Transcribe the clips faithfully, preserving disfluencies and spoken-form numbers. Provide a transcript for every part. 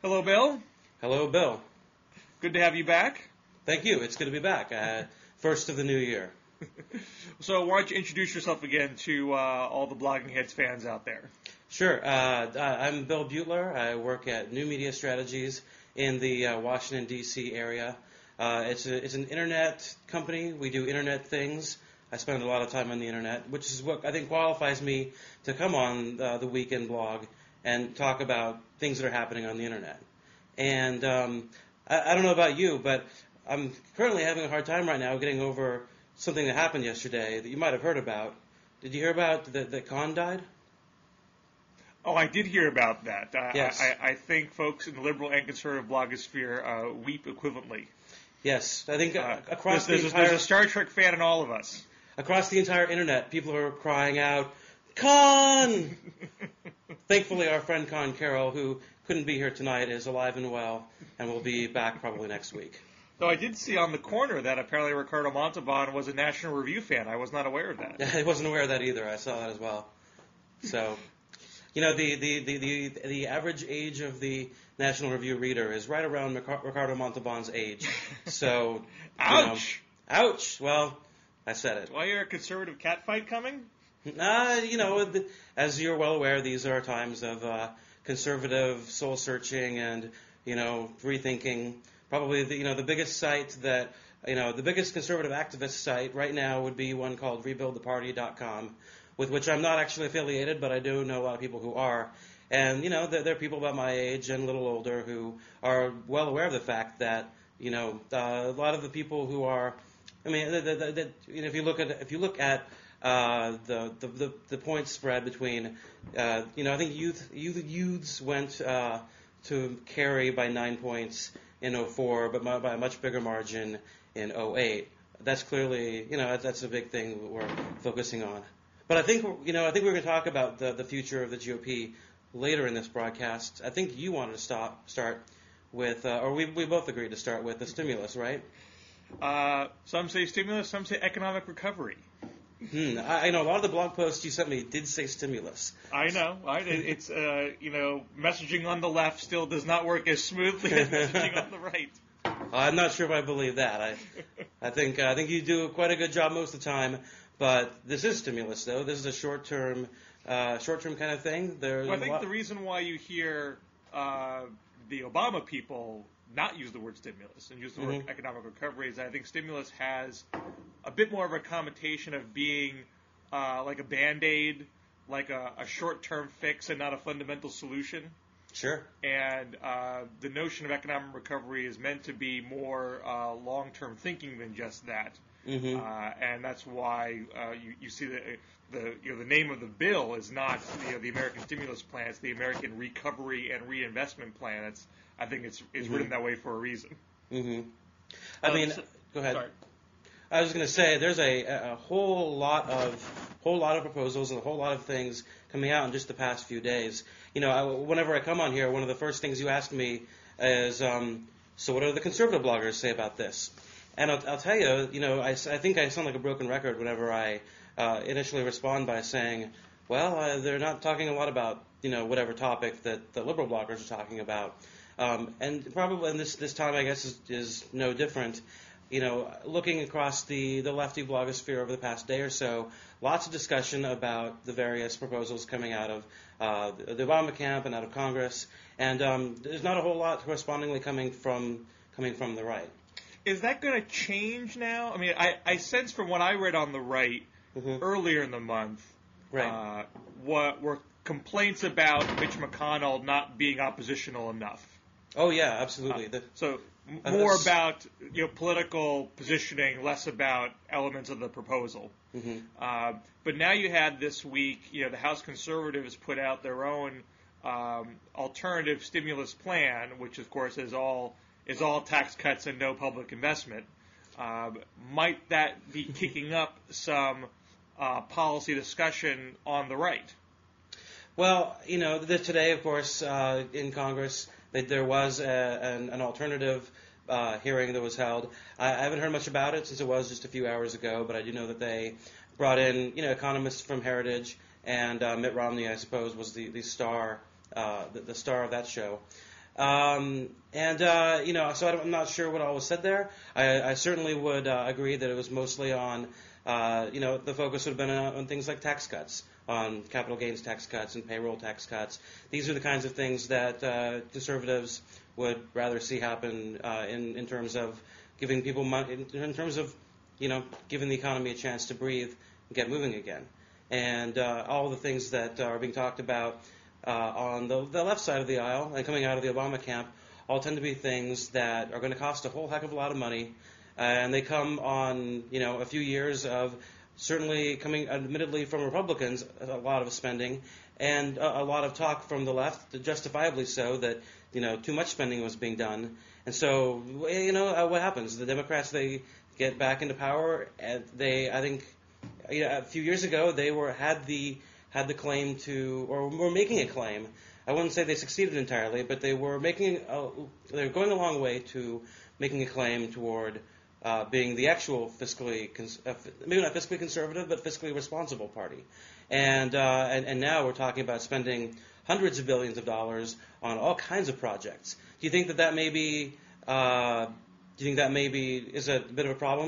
Hello, Bill. Hello, Bill. Good to have you back. Thank you. It's good to be back. Uh, first of the new year. So why don't you introduce yourself again to uh, all the Blogging Heads fans out there? Sure. Uh, I'm Bill Butler. I work at New Media Strategies in the uh, Washington, D C area. Uh, it's, a, it's an internet company. We do internet things. I spend a lot of time on the internet, which is what I think qualifies me to come on uh, the Weekend Blog and talk about things that are happening on the internet. And um, I, I don't know about you, but I'm currently having a hard time right now getting over something that happened yesterday that you might have heard about. Did you hear about that that Khan died? Oh, I did hear about that. Uh, Yes. I, I think folks in the liberal and conservative blogosphere uh, weep equivalently. Yes, I think uh, Uh, across there's, the there's, a, entire there's a Star Trek fan in all of us. across the entire internet, people are crying out, "Khan!" Thankfully, our friend Con Carroll, who couldn't be here tonight, is alive and well, and will be back probably next week. Though I did see on the corner that apparently Ricardo Montalban was a National Review fan. I was not aware of that. I wasn't aware of that either. I saw that as well. So, you know, the the, the, the, the average age of the National Review reader is right around Ricardo Montalban's age. So, Ouch! You know, ouch! Well, I said it. Why, you're a conservative catfight coming? Uh, you know, the, as you're well aware, these are times of uh, conservative soul searching and, you know, rethinking. Probably, the, you know, the biggest site that, you know, the biggest conservative activist site right now would be one called rebuild the party dot com, with which I'm not actually affiliated, but I do know a lot of people who are. And, you know, there, there are people about my age and a little older who are well aware of the fact that, you know, uh, a lot of the people who are, I mean, the, the, the, you know, if you look at, if you look at uh, the, the, the, the point spread between, uh, you know, I think youth, youth youths went uh, to Kerry by nine points in oh four, but by a much bigger margin in oh eight. That's clearly, you know, that's a big thing we're focusing on. But I think, you know, I think we're going to talk about the, the future of the G O P later in this broadcast. I think you wanted to stop, start with, uh, or we, we both agreed to start with the stimulus, right? Uh, some say stimulus, some say economic recovery. Hmm. I, I know a lot of the blog posts you sent me did say stimulus. I know. I, it, it's, uh, you know, messaging on the left still does not work as smoothly as messaging on the right. I'm not sure if I believe that. I, I think uh, I think you do quite a good job most of the time. But this is stimulus, though. This is a short-term, uh, short-term kind of thing. There's Well, I think lot- the reason why you hear uh, the Obama people not use the word stimulus and use the word Mhm. economic recovery is I think stimulus has a bit more of a connotation of being uh, like a Band-Aid, like a, a short-term fix and not a fundamental solution. Sure. And uh, the notion of economic recovery is meant to be more uh, long-term thinking than just that. Mm-hmm. Uh, and that's why uh, you, you see the the you know the name of the bill is not you know the American stimulus plan; it's the American Recovery and Reinvestment Plan. It's I think it's it's Mm-hmm. written that way for a reason. Mm-hmm. I Uh, mean, so- go ahead. Sorry. I was going to say there's a, a whole lot of whole lot of proposals and a whole lot of things coming out in just the past few days. You know, I, whenever I come on here, one of the first things you ask me is, um, so what do the conservative bloggers say about this? And I'll, I'll tell you, you know, I, I think I sound like a broken record whenever I uh, initially respond by saying, well, uh, they're not talking a lot about, you know, whatever topic that the liberal bloggers are talking about. Um, and probably in this, this time, I guess, is, is no different. You know, looking across the, the lefty blogosphere over the past day or so, lots of discussion about the various proposals coming out of uh, the Obama camp and out of Congress. And um, there's not a whole lot correspondingly coming from coming from the right. Is that going to change now? I mean, I, I sense from what I read on the right Mm-hmm. earlier in the month, Right. uh, what were complaints about Mitch McConnell not being oppositional enough. Oh, yeah, absolutely. Uh, The, So m- Uh, more that's- about you know political positioning, less about elements of the proposal. mhm. Uh, but now you had this week, you know, the House Conservatives put out their own um, alternative stimulus plan, which of course is all is all tax cuts and no public investment. Uh, might that be kicking up some uh, policy discussion on the right? Well, you know, the, today, of course, uh, in Congress, that there was a, an, an alternative uh, hearing that was held. I, I haven't heard much about it since it was just a few hours ago, but I do know that they brought in, you know, economists from Heritage, and uh, Mitt Romney, I suppose, was the, the star, uh, the, the star of that show. Um, and, uh, you know, so I'm not sure what all was said there. I, I certainly would uh, agree that it was mostly on, uh, you know, the focus would have been on, on things like tax cuts, on capital gains tax cuts and payroll tax cuts. These are the kinds of things that uh, conservatives would rather see happen uh, in, in terms of giving people money, in, in terms of, you know, giving the economy a chance to breathe and get moving again. And uh, all the things that are being talked about uh, on the, the left side of the aisle and coming out of the Obama camp all tend to be things that are going to cost a whole heck of a lot of money, uh, and they come on, you know, a few years of certainly coming, admittedly, from Republicans, a lot of spending, and a, a lot of talk from the left, justifiably so, that, you know, too much spending was being done. And so, you know, uh, what happens? The Democrats, they get back into power, and they, I think, you know, a few years ago, they were had the had the claim to, or were making a claim. I wouldn't say they succeeded entirely, but they were making, a, they were going a long way to making a claim toward uh, being the actual fiscally, cons- uh, maybe not fiscally conservative, but fiscally responsible party. And, uh, and and now we're talking about spending hundreds of billions of dollars on all kinds of projects. Do you think that that may be, uh, do you think that maybe is a bit of a problem?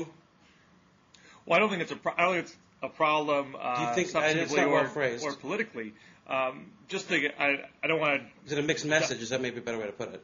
Well, I don't think it's a pro- I don't think it's a problem uh, Do you think substantively or, well or politically. Um, just to, I, I don't want to. Is it a mixed message? Is that maybe a better way to put it?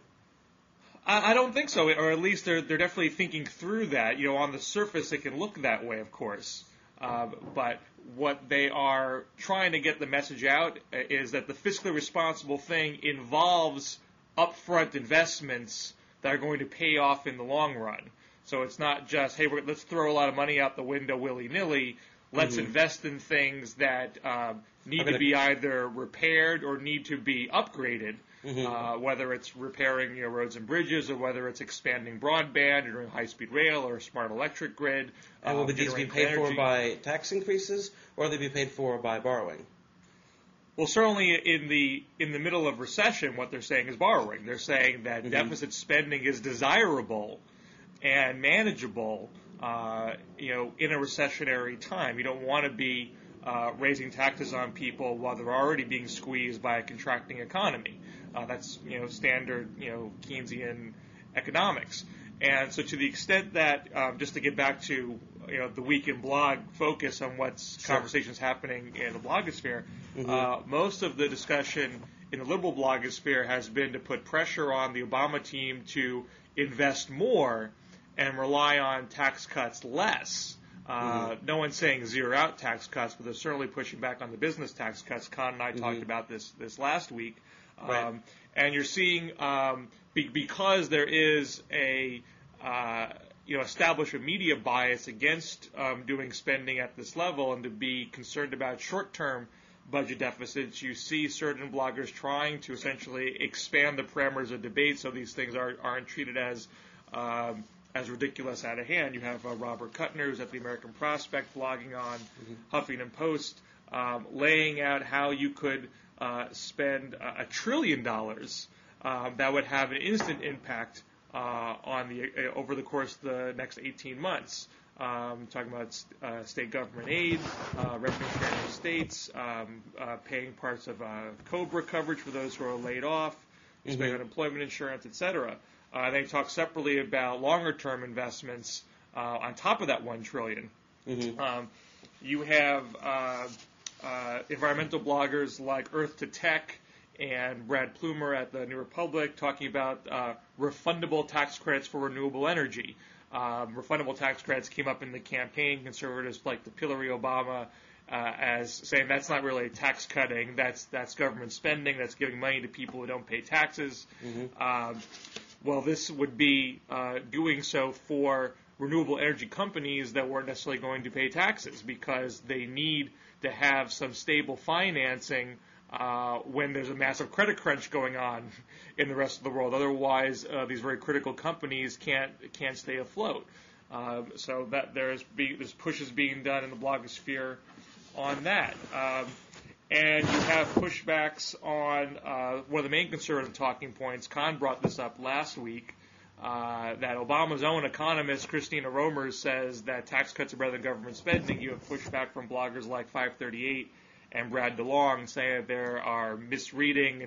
I, I don't think so, or at least they're they're definitely thinking through that. You know, on the surface, it can look that way, of course. Uh, but what they are trying to get the message out is that the fiscally responsible thing involves upfront investments that are going to pay off in the long run. So it's not just, hey, we're, let's throw a lot of money out the window willy-nilly. Let's mm-hmm. invest in things that um, need to be either repaired or need to be upgraded, mm-hmm. uh, whether it's repairing, you know, roads and bridges, or whether it's expanding broadband or doing high-speed rail or a smart electric grid. And will um, these be paid energy. for by tax increases, or will they be paid for by borrowing? Well, certainly in the in the middle of recession, what they're saying is borrowing. They're saying that mm-hmm. deficit spending is desirable and manageable, uh, you know, in a recessionary time. You don't want to be uh, raising taxes on people while they're already being squeezed by a contracting economy. Uh, that's, you know, standard, you know, Keynesian economics. And so to the extent that, um, just to get back to, you know, the week in blog focus on what's sure. conversations happening in the blogosphere, mm-hmm. uh, most of the discussion in the liberal blogosphere has been to put pressure on the Obama team to invest more and rely on tax cuts less. Uh, mm-hmm. No one's saying zero out tax cuts, but they're certainly pushing back on the business tax cuts. Con and I mm-hmm. talked about this this last week. Um, right. And you're seeing, um, be, because there is a uh, you know establishment media bias against um, doing spending at this level and to be concerned about short-term budget deficits, you see certain bloggers trying to essentially expand the parameters of debate so these things are, aren't treated as um, as ridiculous out of hand. You have uh, Robert Kuttner, who's at the American Prospect, blogging on mm-hmm. Huffington Post, um, laying out how you could uh, spend a, a trillion dollars um, that would have an instant impact uh, on the uh, over the course of the next eighteen months. Um, talking about uh, state government aid, uh, revenue sharing with states, um, uh, paying parts of uh, COBRA coverage for those who are laid off, expanding mm-hmm. unemployment insurance, et cetera. Uh, they talk separately about longer-term investments uh, on top of that one trillion dollars. Mm-hmm. Um, you have uh, uh, environmental bloggers like Earth to Tech and Brad Plumer at the New Republic talking about uh, refundable tax credits for renewable energy. Um, refundable tax credits came up in the campaign. Conservatives like to pillory Obama uh, as saying that's not really tax cutting. That's that's government spending. That's giving money to people who don't pay taxes. Mm-hmm. Um, well, this would be uh, doing so for renewable energy companies that weren't necessarily going to pay taxes because they need to have some stable financing uh, when there's a massive credit crunch going on in the rest of the world. Otherwise, uh, these very critical companies can't can't stay afloat. Uh, so that there's be, there's pushes being done in the blogosphere on that. Um, and you have pushbacks on uh, one of the main conservative talking points. Con brought this up last week, uh, that Obama's own economist, Christina Romer, says that tax cuts are better than government spending. You have pushback from bloggers like five thirty-eight and Brad DeLong saying that there are misreading and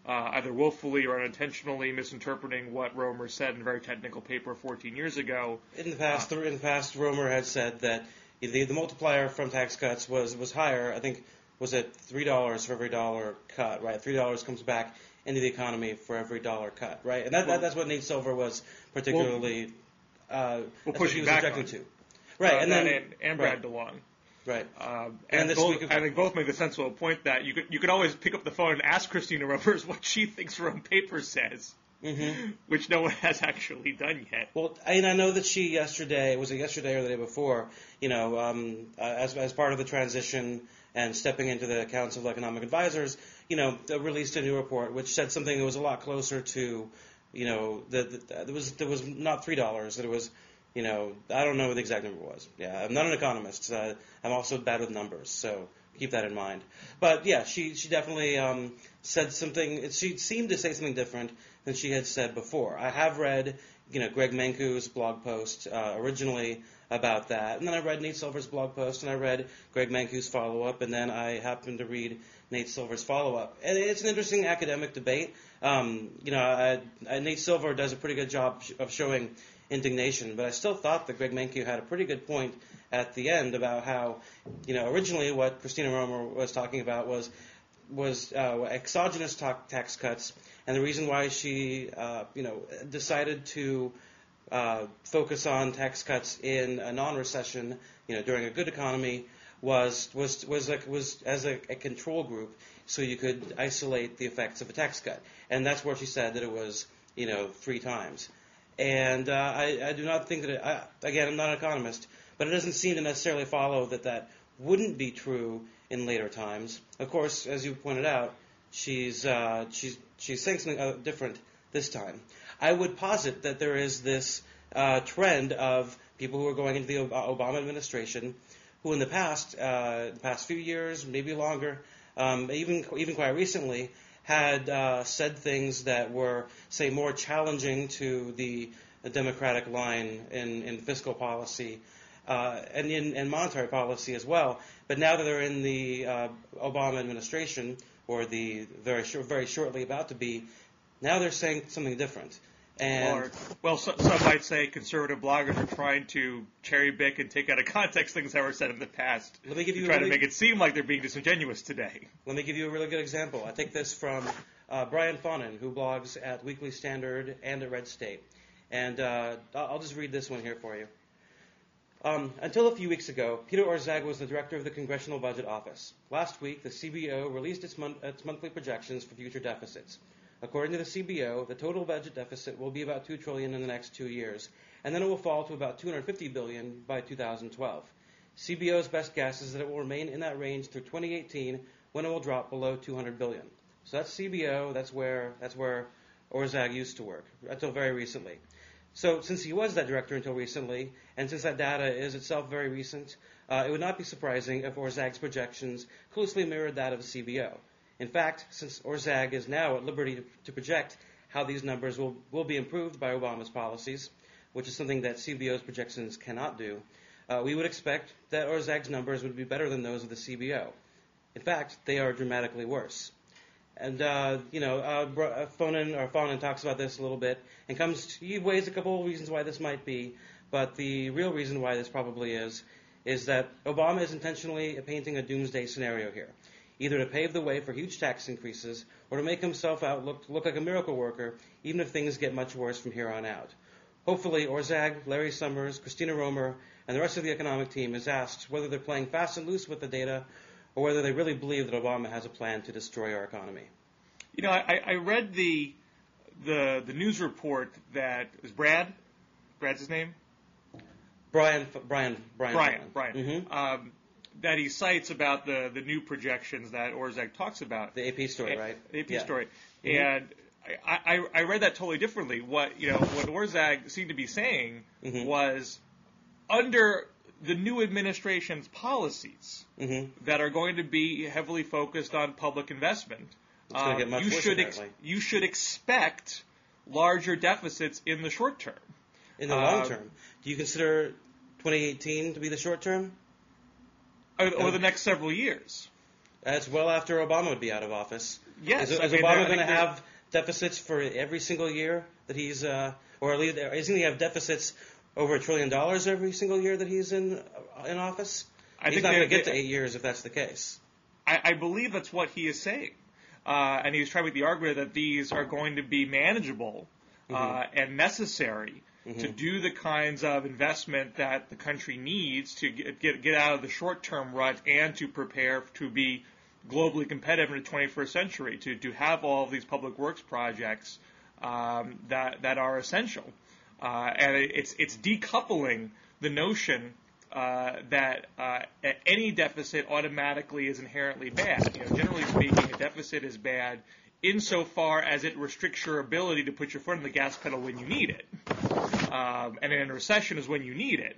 uh, either willfully or unintentionally misinterpreting what Romer said in a very technical paper fourteen years ago. In the past, uh, in the past, Romer had said that the, the multiplier from tax cuts was, was higher. I think was at three dollars for every dollar cut, right? Three dollars comes back into the economy for every dollar cut, right? And that, well, that that's what Nate Silver was particularly well, uh, well, pushing back objecting on. to, right? Uh, and then and, and Brad right. DeLong. Right. Um, and and this both, week, I think both made the sensible point that you could you could always pick up the phone and ask Christina Romers what she thinks her own paper says, mm-hmm. which no one has actually done yet. Well, I, and I know that she yesterday, was it yesterday or the day before, you know, um, uh, as as part of the transition and stepping into the Council of Economic Advisors, you know, released a new report which said something that was a lot closer to, you know, the, the, there was there was not three dollars, that it was. You know, I don't know what the exact number was. Yeah, I'm not an economist. Uh, I'm also bad with numbers, so keep that in mind. But yeah, she she definitely um, said something. She seemed to say something different than she had said before. I have read, you know, Greg Mankiw's blog post uh, originally about that, and then I read Nate Silver's blog post, and I read Greg Mankiw's follow-up, and then I happened to read Nate Silver's follow-up. And it's an interesting academic debate. Um, you know, I, I, Nate Silver does a pretty good job of showing indignation, but I still thought that Greg Mankiw had a pretty good point at the end about how, you know, originally what Christina Romer was talking about was was uh, exogenous ta- tax cuts, and the reason why she, uh, you know, decided to uh, focus on tax cuts in a non-recession, you know, during a good economy, was was was like was as a, a control group, so you could isolate the effects of a tax cut, and that's where she said that it was, you know, three times. And uh, I, I do not think that, it, I, again, I'm not an economist, but it doesn't seem to necessarily follow that that wouldn't be true in later times. Of course, as you pointed out, she's uh, she's she's saying something uh, different this time. I would posit that there is this uh, trend of people who are going into the Obama administration, who in the past, uh, the past few years, maybe longer, um, even even quite recently, had uh, said things that were, say, more challenging to the, the Democratic line in, in fiscal policy uh, and in and monetary policy as well. But now that they're in the uh, Obama administration, or the very short, very shortly about to be, now they're saying something different. And or, well, so, some might say conservative bloggers are trying to cherry pick and take out of context things that were said in the past. Let me give you to try really, to make it seem like they're being disingenuous today. Let me give you a really good example. I take this from uh, Brian Fawnin, who blogs at Weekly Standard and at Red State. And uh, I'll just read this one here for you. Um, until a few weeks ago, Peter Orszag was the director of the Congressional Budget Office. Last week, the C B O released its, mon- its monthly projections for future deficits. According to the C B O, the total budget deficit will be about two trillion dollars in the next two years, and then it will fall to about two hundred fifty billion dollars by two thousand twelve. C B O's best guess is that it will remain in that range through twenty eighteen, when it will drop below two hundred billion dollars. So that's C B O. That's where that's where Orszag used to work until very recently. So since he was that director until recently, and since that data is itself very recent, uh, it would not be surprising if Orszag's projections closely mirrored that of the C B O. In fact, since Orszag is now at liberty to, to project how these numbers will, will be improved by Obama's policies, which is something that C B O's projections cannot do, uh, we would expect that Orszag's numbers would be better than those of the C B O. In fact, they are dramatically worse. And, uh, you know, uh, Fawnin, or Fawnin talks about this a little bit and comes to, he weighs a couple of reasons why this might be, but the real reason why this probably is, is that Obama is intentionally painting a doomsday scenario here, either to pave the way for huge tax increases or to make himself out look, look like a miracle worker, even if things get much worse from here on out. Hopefully, Orszag, Larry Summers, Christina Romer, and the rest of the economic team is asked whether they're playing fast and loose with the data or whether they really believe that Obama has a plan to destroy our economy. You know, I, I read the the the news report that is Brad. Brad's his name. Brian. Brian. Brian. Brian. Brian. Mm-hmm. Um, that he cites about the, the new projections that Orszag talks about. The A P story, right? The A P yeah. story. Mm-hmm. And I, I, I read that totally differently. What you know, what Orszag seemed to be saying mm-hmm. was under the new administration's policies mm-hmm. that are going to be heavily focused on public investment. It's going to get much you worse, should ex- you should expect larger deficits in the short term. In the long uh, term, do you consider twenty eighteen to be the short term? Or, or the next several years. That's well after Obama would be out of office. Yes, Is, I is mean, Obama I going to think that- have deficits for every single year that he's, uh, or at least, isn't he have deficits over a trillion dollars every single year that he's in uh, in office? I he's think not they- going to get they- to eight years if that's the case. I, I believe that's what he is saying. Uh, and he was trying to make the argument that these are going to be manageable uh, Mm-hmm. and necessary Mm-hmm. to do the kinds of investment that the country needs to get, get, get out of the short-term rut and to prepare to be globally competitive in the twenty-first century, to, to have all of these public works projects um, that, that are essential. Uh, and it, it's, it's decoupling the notion Uh, that uh, any deficit automatically is inherently bad. You know, generally speaking, a deficit is bad insofar as it restricts your ability to put your foot on the gas pedal when you need it. Um, and in a recession is when you need it.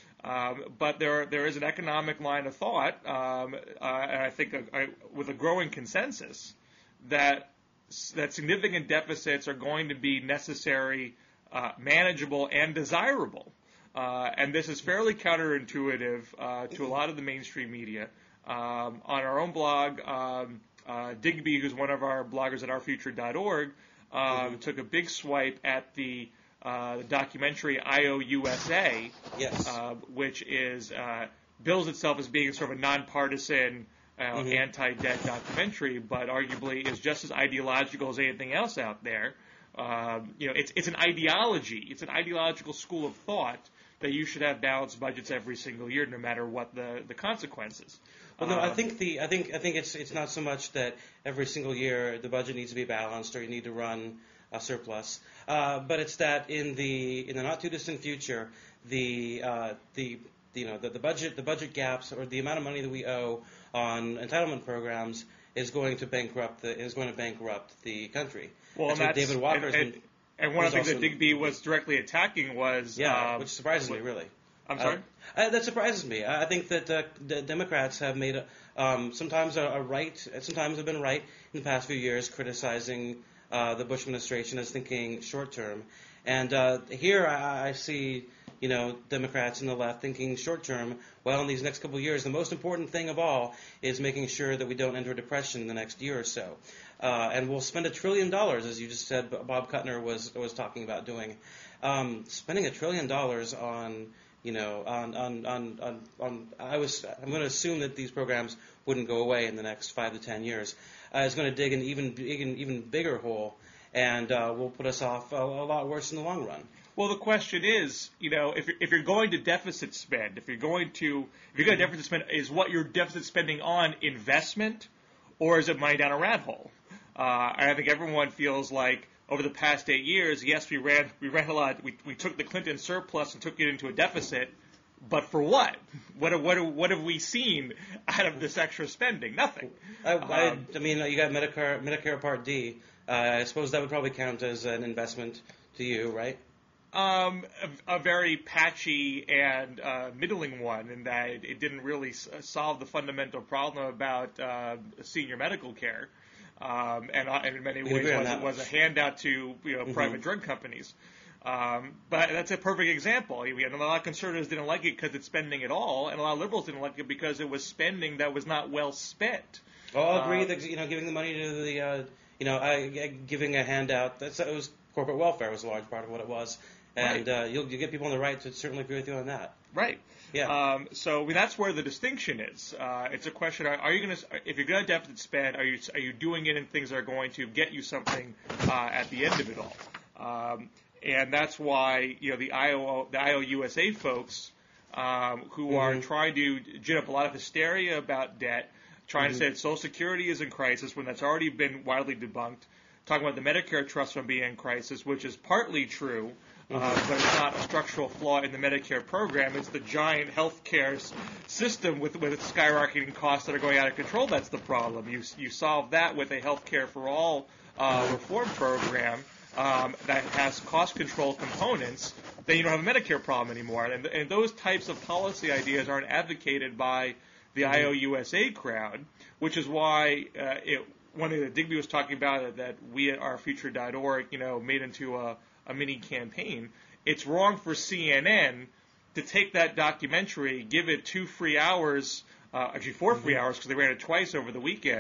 Um, but there there is an economic line of thought, um, uh, and I think a, a, with a growing consensus, that that significant deficits are going to be necessary, uh, manageable, and desirable. Uh, and this is fairly counterintuitive uh, to a lot of the mainstream media. Um, on our own blog, um, uh, Digby, who's one of our bloggers at our future dot org, um, mm-hmm. took a big swipe at the uh, documentary I O U S A, yes. uh, which is uh, bills itself as being sort of a nonpartisan, uh, mm-hmm. anti-debt documentary, but arguably is just as ideological as anything else out there. Um, you know, it's it's an ideology, it's an ideological school of thought that you should have balanced budgets every single year, no matter what the, the consequences. Well, no, um, I think the I think I think it's it's not so much that every single year the budget needs to be balanced or you need to run a surplus, uh, but it's that in the in the not too distant future, the uh, the you know the, the budget the budget gaps or the amount of money that we owe on entitlement programs is going to bankrupt the is going to bankrupt the country. Well, that's and what that's, David Walker's and, and, and one of the things that Digby was directly attacking was yeah, uh, which surprises me really. I'm sorry. Uh, uh, that surprises me. I think that uh, the Democrats have made a, um, sometimes a, a right, sometimes have been right in the past few years, criticizing uh, the Bush administration as thinking short term, and uh, here I, I see, you know, Democrats in the left thinking short term. Well, in these next couple of years, the most important thing of all is making sure that we don't enter a depression in the next year or so, uh, and we'll spend a trillion dollars, as you just said. Bob Kuttner was was talking about doing, um, spending a trillion dollars on. You know, on, on, on, on, on I was, I'm going to assume that these programs wouldn't go away in the next five to ten years. Uh, it's going to dig an even, even, even bigger hole, and uh, will put us off a, a lot worse in the long run. Well, the question is, you know, if you're, if you're going to deficit spend, if you're going to, if you're going to deficit spend, is what you're deficit spending on investment, or is it money down a rat hole? Uh, and I think everyone feels like, over the past eight years, yes, we ran we ran a lot. We we took the Clinton surplus and took it into a deficit, but for what? What what what have we seen out of this extra spending? Nothing. I, I, um, I mean, you got Medicare Medicare Part D. Uh, I suppose that would probably count as an investment to you, right? Um, a, a very patchy and uh, middling one, in that it, it didn't really s- solve the fundamental problem about uh, senior medical care. Um, and, uh, and in many ways was, it was a handout to you know mm-hmm. private drug companies. Um, but that's a perfect example. We had a lot of conservatives didn't like it because it's spending it all, and a lot of liberals didn't like it because it was spending that was not well spent. Well, I'll agree uh, that you know giving the money to the uh, you know uh, giving a handout that's it was corporate welfare was a large part of what it was, and right. uh, you'll you get people on the right to certainly agree with you on that. Right. Yeah. Um, so I mean, that's where the distinction is. Uh, it's a question: Are, are you going to, if you're going to deficit spend, are you are you doing it in things that are going to get you something uh, at the end of it all? Um, and that's why you know the I O the I O U S A folks um, who mm-hmm. are trying to gin up a lot of hysteria about debt, trying mm-hmm. to say that Social Security is in crisis when that's already been widely debunked. Talking about the Medicare trust fund being in crisis, which is partly true. Uh, but it's not a structural flaw in the Medicare program. It's the giant health care system with, with skyrocketing costs that are going out of control. That's the problem. You you solve that with a health care for all uh, reform program um, that has cost control components. Then you don't have a Medicare problem anymore. And, and those types of policy ideas aren't advocated by the I O U S A crowd, which is why uh, it, one of the Digby was talking about that we at our future dot org, you know, made into a a mini campaign. It's wrong for C N N to take that documentary, give it two free hours, uh, actually four free hours because they ran it twice over the weekend,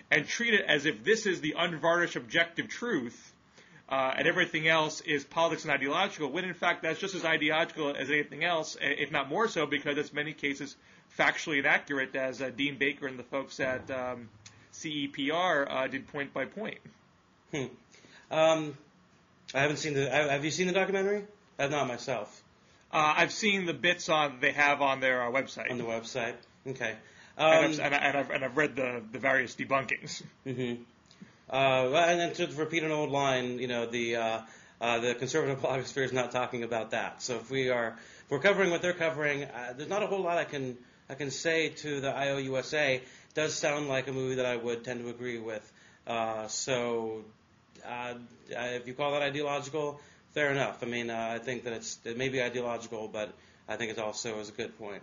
and treat it as if this is the unvarnished objective truth, uh, and everything else is politics and ideological, when in fact that's just as ideological as anything else, if not more so, because it's in many cases factually inaccurate, as uh, Dean Baker and the folks at um, C E P R uh, did point by point. Hmm. Um, I haven't seen the. Have you seen the documentary? I've not myself. Uh, I've seen the bits on they have on their uh, website. On the website, okay. Um, and, I've, Um, and, I, and, I've, and I've read the, the various debunkings. Mm-hmm. Uh, well, and then to repeat an old line, you know, the uh, uh, the conservative blogosphere is not talking about that. So if we are if we're covering what they're covering, uh, there's not a whole lot I can I can say to the I O U S A. It does sound like a movie that I would tend to agree with. Uh, so uh, if you call that ideological, fair enough. I mean, uh, I think that it's it may be ideological, but I think it also is a good point.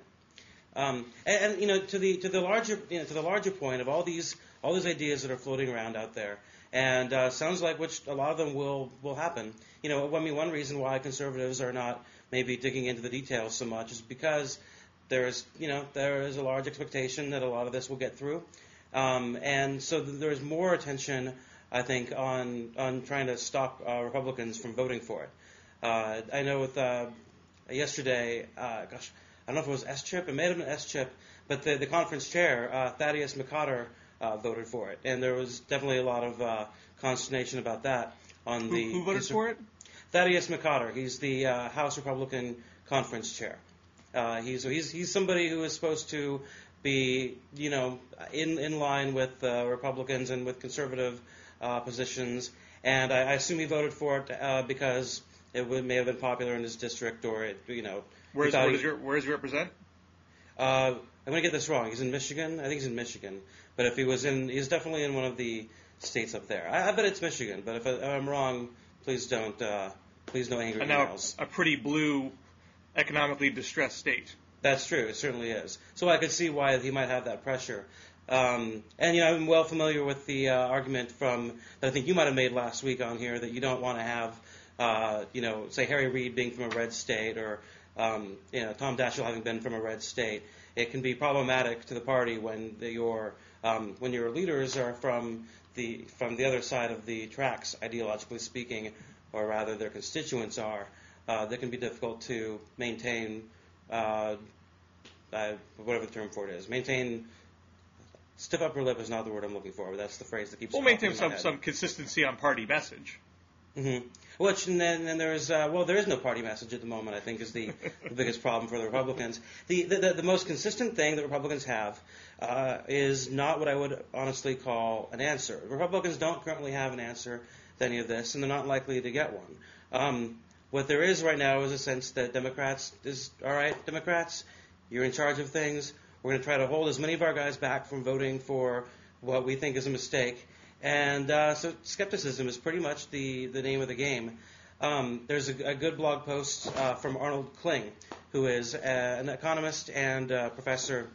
Um, and, and you know, to the to the larger you know, to the larger point of all these all these ideas that are floating around out there, and uh, sounds like which a lot of them will will happen. You know, I mean, one reason why conservatives are not maybe digging into the details so much is because there is you know there is a large expectation that a lot of this will get through, um, and so th- there is more attention, I think, on on trying to stop uh, Republicans from voting for it. Uh, I know with uh, yesterday, uh, gosh. I don't know if it was S CHIP, it may have been S CHIP, but the, the conference chair, uh, Thaddeus McCotter, uh, voted for it. And there was definitely a lot of uh, consternation about that. On the Who, who voted for it? Thaddeus McCotter. He's the uh, House Republican conference chair. Uh, he's, he's, he's somebody who is supposed to be, you know, in, in line with uh, Republicans and with conservative uh, positions. And I, I assume he voted for it uh, because it would, may have been popular in his district or, it, you know, Where's, where, does your, where does he represent? Uh, I'm going to get this wrong. He's in Michigan. I think he's in Michigan. But if he was in, he's definitely in one of the states up there. I, I bet it's Michigan. But if, I, if I'm wrong, please don't, uh, please no angry and now emails. A pretty blue, economically distressed state. That's true. It certainly is. So I could see why he might have that pressure. Um, and you know, I'm well familiar with the uh, argument from that I think you might have made last week on here that you don't want to have, uh, you know, say Harry Reid being from a red state or Um, you know, Tom Daschle having been from a red state, it can be problematic to the party when the, your um, when your leaders are from the from the other side of the tracks, ideologically speaking, or rather their constituents are. Uh, that can be difficult to maintain, uh, uh, whatever the term for it is. Maintain stiff upper lip is not the word I'm looking for, but that's the phrase that keeps. Well, maintain some some consistency on party message. Mm-hmm. Which and then, then there's uh, well there is no party message at the moment. I think is the, the biggest problem for the Republicans. The, the the most consistent thing that Republicans have uh, is not what I would honestly call an answer. Republicans don't currently have an answer to any of this, and they're not likely to get one. Um, what there is right now is a sense that Democrats is all right. Democrats, you're in charge of things. We're going to try to hold as many of our guys back from voting for what we think is a mistake. And uh, so skepticism is pretty much the, the name of the game. Um, there's a, a good blog post uh, from Arnold Kling, who is a, an economist and uh, professor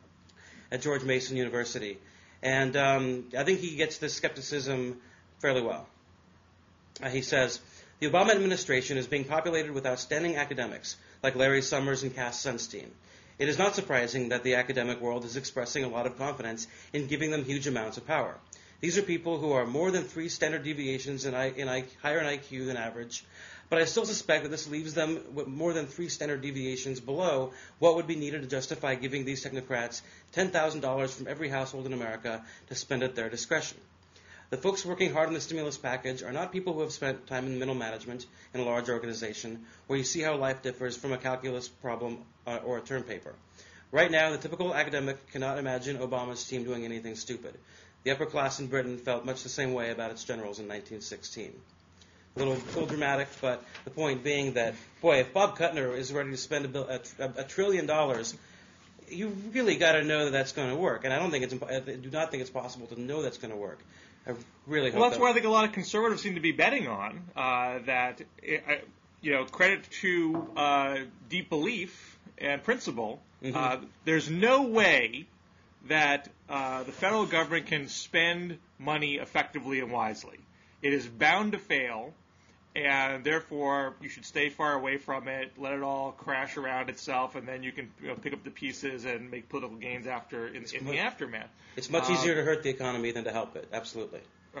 at George Mason University. And um, I think he gets this skepticism fairly well. Uh, he says, the Obama administration is being populated with outstanding academics like Larry Summers and Cass Sunstein. It is not surprising that the academic world is expressing a lot of confidence in giving them huge amounts of power. These are people who are more than three standard deviations in, I, in I, higher in I Q than average, but I still suspect that this leaves them with more than three standard deviations below what would be needed to justify giving these technocrats ten thousand dollars from every household in America to spend at their discretion. The folks working hard on the stimulus package are not people who have spent time in middle management in a large organization where you see how life differs from a calculus problem uh, or a term paper. Right now, the typical academic cannot imagine Obama's team doing anything stupid. The upper class in Britain felt much the same way about its generals in nineteen sixteen. A little, little dramatic, but the point being that, boy, if Bob Kuttner is ready to spend a, bill, a, a, a trillion dollars, you really got to know that that's going to work. And I don't think it's, I do not think it's possible to know that's going to work. I really hope. Well, that's that where I think a lot of conservatives seem to be betting on uh, that. Uh, you know, credit to uh, deep belief and principle. Mm-hmm. Uh, there's no way that uh, the federal government can spend money effectively and wisely. It is bound to fail, and therefore you should stay far away from it, let it all crash around itself, and then you can you know, pick up the pieces and make political gains after in, in the aftermath. It's much um, easier to hurt the economy than to help it. Absolutely.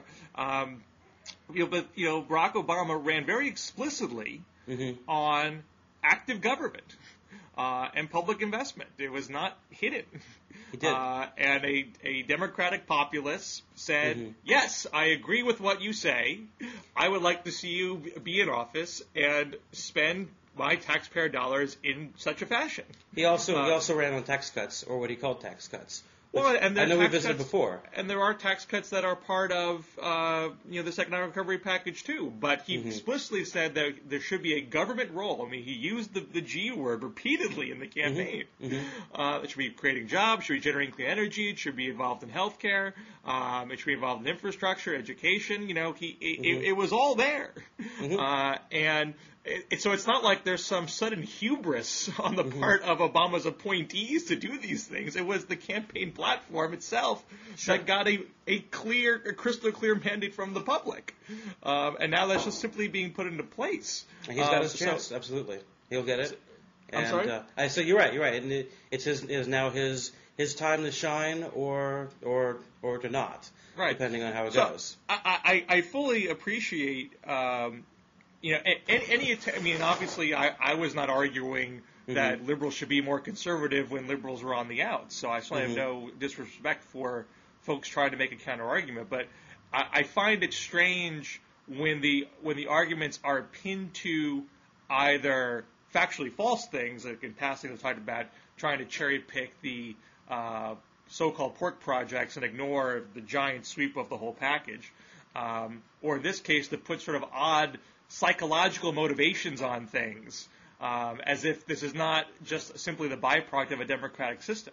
Um, you know, but you know, Barack Obama ran very explicitly mm-hmm. on active government uh, and public investment. It was not hidden. He did. Uh, and a, a Democratic populace said, mm-hmm. yes, I agree with what you say. I would like to see you be in office and spend my taxpayer dollars in such a fashion. He also uh, he also ran on tax cuts, or what he called tax cuts. Well, and I know we visited cuts, before. And there are tax cuts that are part of uh, you know this economic recovery package too. But he mm-hmm. explicitly said that there should be a government role. I mean, he used the, the G word repeatedly in the campaign. Mm-hmm. Uh, it should be creating jobs, should be generating clean energy, it should be involved in healthcare, um, it should be involved in infrastructure, education. You know, he it, mm-hmm. it, it was all there. Mm-hmm. Uh, and it, it, so it's not like there's some sudden hubris on the mm-hmm. part of Obama's appointees to do these things. It was the campaign platform itself sure. that got a, a clear, a crystal clear mandate from the public. Um, and now that's just simply being put into place. And he's got uh, his chance, so, absolutely. He'll get it. I'm and, sorry? Uh, I, so you're right, you're right. And it, it's his, it is now his his time to shine or or or to not, right. depending on how it so goes. I, I, I fully appreciate, um, you know, any, any att- I mean, obviously, I, I was not arguing mm-hmm. that liberals should be more conservative when liberals were on the outs. So I certainly mm-hmm. have no disrespect for folks trying to make a counter argument, but I, I find it strange when the when the arguments are pinned to either factually false things, like in passing the talked about trying to cherry pick the uh, so-called pork projects and ignore the giant sweep of the whole package, um, or in this case, to put sort of odd psychological motivations on things, um, as if this is not just simply the byproduct of a democratic system.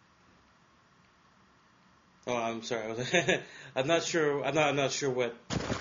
Oh, I'm sorry. I'm not sure. I'm not. I'm not sure what.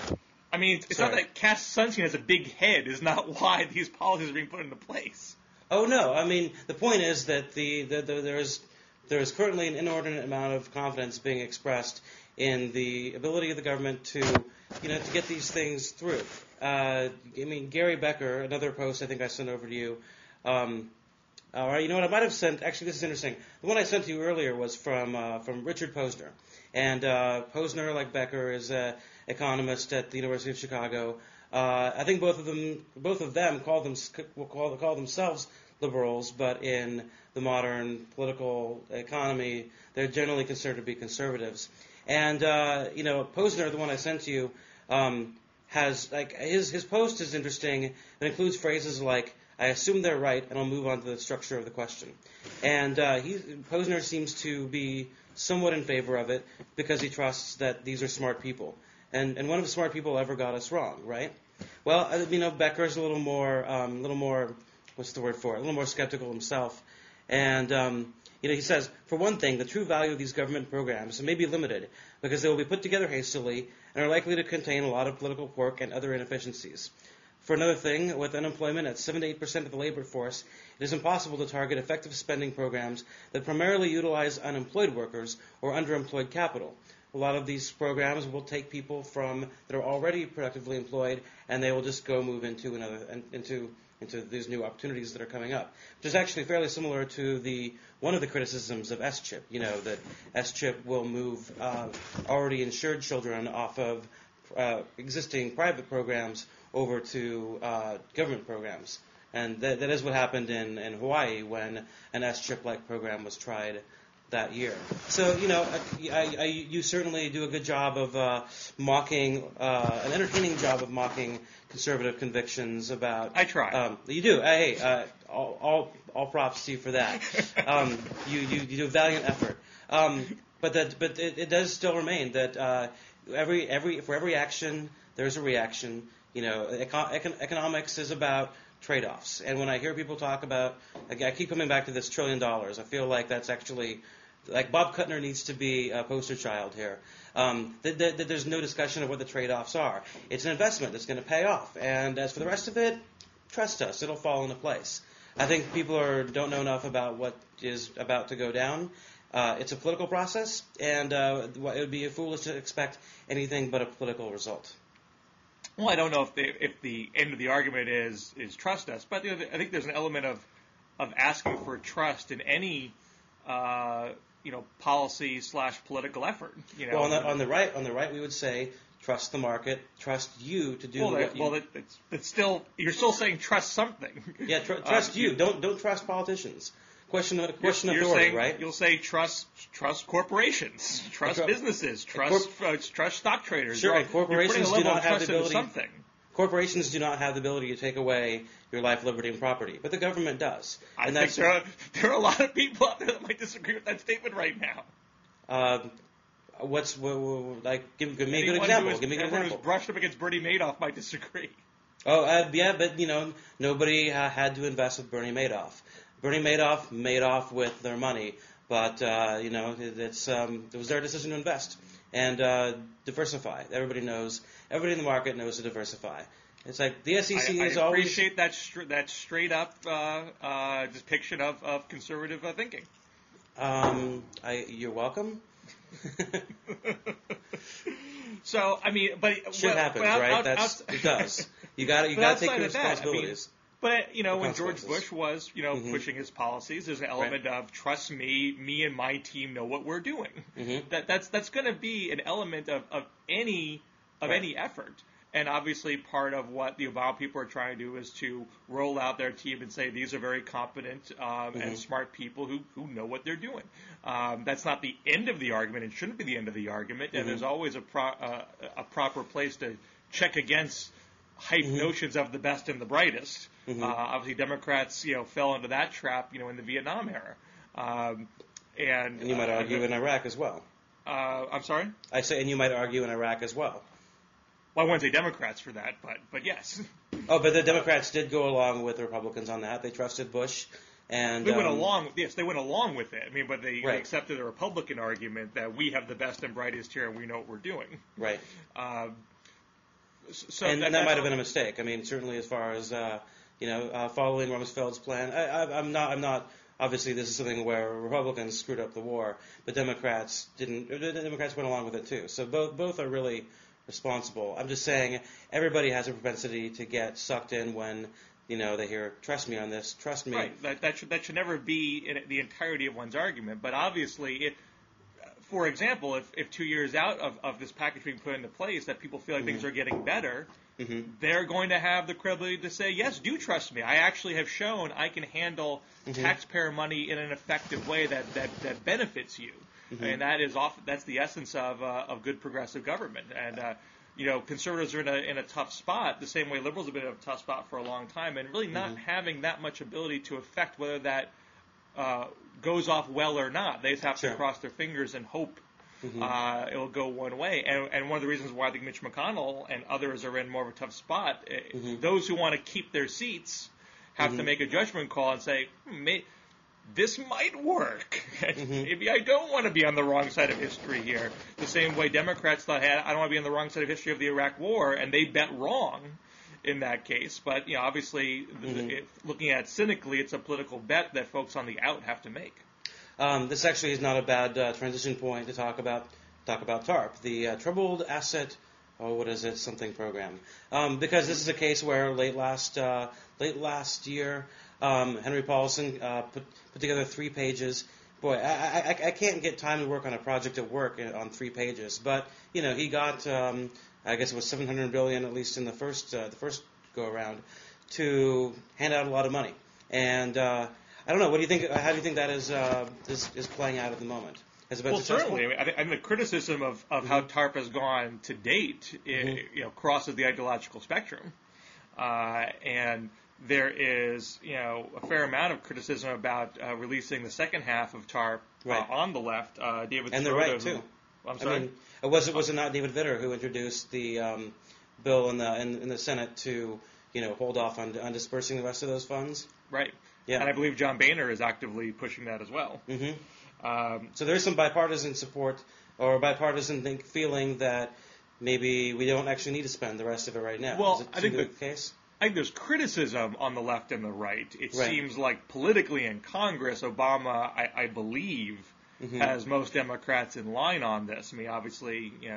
I mean, it's sorry. not that Cass Sunstein has a big head is not why these policies are being put into place. Oh no! I mean, the point is that the, the, the there is there is currently an inordinate amount of confidence being expressed in the ability of the government to, you know, to get these things through. Uh, I mean, Gary Becker, another post I think I sent over to you. Um, all right, you know what? I might have sent. Actually, this is interesting. The one I sent to you earlier was from uh, from Richard Posner, and uh, Posner, like Becker, is an economist at the University of Chicago. Uh, I think both of them, both of them, call them call, call themselves liberals, but in the modern political economy, they're generally considered to be conservatives. And uh, you know, Posner, the one I sent to you, um, has like his his post is interesting. It includes phrases like, "I assume they're right, and I'll move on to the structure of the question." And uh, he Posner seems to be somewhat in favor of it because he trusts that these are smart people. And and one of the smart people ever got us wrong, right? Well, you know, Becker's a little more, um, a little more, what's the word for it? A little more skeptical himself. And, um, you know, he says, for one thing, the true value of these government programs may be limited because they will be put together hastily and are likely to contain a lot of political pork and other inefficiencies. For another thing, with unemployment at seven to eight percent of the labor force, it is impossible to target effective spending programs that primarily utilize unemployed workers or underemployed capital. A lot of these programs will take people from that are already productively employed, and they will just go move into another into into these new opportunities that are coming up, which is actually fairly similar to the one of the criticisms of S chip. You know that S chip will move uh, already insured children off of uh, existing private programs over to uh, government programs, and that, that is what happened in, in Hawaii when an S chip-like program was tried that year. So, you know, I, I, you certainly do a good job of uh, mocking, uh, an entertaining job of mocking conservative convictions about... I try. Um, you do. Hey, uh, all, all, all props to you for that. Um, you, you, you do a valiant effort. Um, but that, but it, it does still remain that uh, every, every, for every action, there's a reaction. You know, eco- econ- economics is about trade-offs. And when I hear people talk about, like, I keep coming back to this trillion dollars, I feel like that's actually, like Bob Kuttner needs to be a poster child here. Um, th- th- th- there's no discussion of what the trade-offs are. It's an investment that's going to pay off. And as for the rest of it, trust us, it'll fall into place. I think people are don't know enough about what is about to go down. Uh, it's a political process, and uh, it would be foolish to expect anything but a political result. Well, I don't know if, they, if the end of the argument is is trust us, but you know, I think there's an element of of asking for trust in any uh, you know policy slash political effort. You know, well, on the, on the right, on the right, we would say trust the market, trust you to do well, what that, you. Well, it, it's, it's still you're still saying trust something. Yeah, tr- trust um, you. Don't don't trust politicians. Question question you're, you're authority, saying, right? You'll say trust trust corporations, trust Cor- businesses, trust corp- uh, trust stock traders. Sure, You're, and corporations you're putting a do level not of have trust the into ability. something. Corporations do not have the ability to take away your life, liberty, and property, but the government does. I and think that's, there are, there are a lot of people out there that might disagree with that statement right now. Uh, what's what, what, like? Give, give me a good Anyone example. Who is, give me a good everyone example. who's brushed up against Bernie Madoff might disagree. Oh, uh, yeah, but you know, nobody uh, had to invest with Bernie Madoff. Bernie Madoff made off with their money, but uh, you know, it, it's um, it was their decision to invest and uh, diversify. Everybody knows. Everybody in the market knows to diversify. It's like the S E C I, is I always. appreciate that str- that straight up uh, uh, depiction of, of conservative uh, thinking. Um, I, you're welcome. So I mean, but Shit well, happens, but out, right? out, That's out, it does. You got you but got to take outside your of that, I mean, responsibilities. But you know, when George Consequences. Bush was, you know, Mhm. pushing his policies, there's an element of trust me, me and my team know what we're doing. Mhm. That that's that's going to be an element of, of any of Right. any effort. And obviously, part of what the Obama people are trying to do is to roll out their team and say these are very competent um, and Mhm. smart people who, who know what they're doing. Um, that's not the end of the argument. It shouldn't be the end of the argument. And Mhm. there's always a pro, uh, a proper place to check against hype Mhm. notions of the best and the brightest. Mhm. Uh, obviously, Democrats, you know, fell into that trap, you know, in the Vietnam era. Um, and, And you might uh, argue in Iraq as well. uh, I'm sorry. I say, and you might argue in Iraq as well. Well, I wouldn't say Democrats for that, but but yes, Oh, but the Democrats did go along with the Republicans on that. They trusted Bush, and they went um, along. Yes, they went along with it. I mean, but they, they Right. accepted the Republican argument that we have the best and brightest here, and we know what we're doing. Right. Um, so and, that, and that might have been a mistake. I mean, certainly as far as uh, you know, uh, following Rumsfeld's plan. I, I, I'm not. I'm not. Obviously, this is something where Republicans screwed up the war, but Democrats didn't. The Democrats went along with it too. So both both are really responsible. I'm just saying everybody has a propensity to get sucked in when you know they hear "trust me on this," "trust me." Right. That, that should that should never be in the entirety of one's argument. But obviously, if, for example, if, if two years out of, of this package being put into place, that people feel like Mhm. things are getting better, Mm-hmm. they're going to have the credibility to say, yes, do trust me. I actually have shown I can handle Mhm. taxpayer money in an effective way that, that, that benefits you. Mhm. And that is often, that's the essence of uh, of good progressive government. And uh, you know, conservatives are in a in a tough spot, the same way liberals have been in a tough spot for a long time, and really not Mhm. having that much ability to affect whether that uh, goes off well or not. They just have Sure. to cross their fingers and hope Mhm. uh, it'll go one way. And, and one of the reasons why I think Mitch McConnell and others are in more of a tough spot, uh, Mhm. those who want to keep their seats have to Mhm. make a judgment call and say, hmm, may, this might work. Mhm. Maybe I don't want to be on the wrong side of history here. The same way Democrats thought, hey, I don't want to be on the wrong side of history of the Iraq War, and they bet wrong in that case. But you know, obviously, Mhm. if, looking at it cynically, it's a political bet that folks on the out have to make. Um, this actually is not a bad uh, transition point to talk about talk about TARP, the uh, Troubled Asset, oh, what is it, something program, um, because this is a case where late last uh, late last year, um, Henry Paulson uh, put put together three pages. Boy, I, I I can't get time to work on a project at work on three pages, but you know he got um, I guess it was seven hundred billion at least in the first uh, the first go around to hand out a lot of money, and uh, I don't know. What do you think? How do you think that is uh, is, is playing out at the moment? Has it been Well, successful? certainly. I mean, I think, I think the criticism of, of how TARP has gone to date, i Mhm. you know, crosses the ideological spectrum, uh, and there is, you know, a fair amount of criticism about uh, releasing the second half of TARP Right. uh, on the left. Uh, David And they're Sirota, right, who- too. I'm sorry. I mean, uh, was it was it not David Vitter who introduced the um, bill in the in, in the Senate to you know hold off on, on dispersing the rest of those funds? Right. Yeah. And I believe John Boehner is actively pushing that as well. hmm Um, So there is some bipartisan support or bipartisan think, feeling that maybe we don't actually need to spend the rest of it right now. Well, is it I think the that- case. I think there's criticism on the left and the right. It Right. seems like politically in Congress, Obama, I, I believe, Mhm. has most Democrats in line on this. I mean, obviously, you know,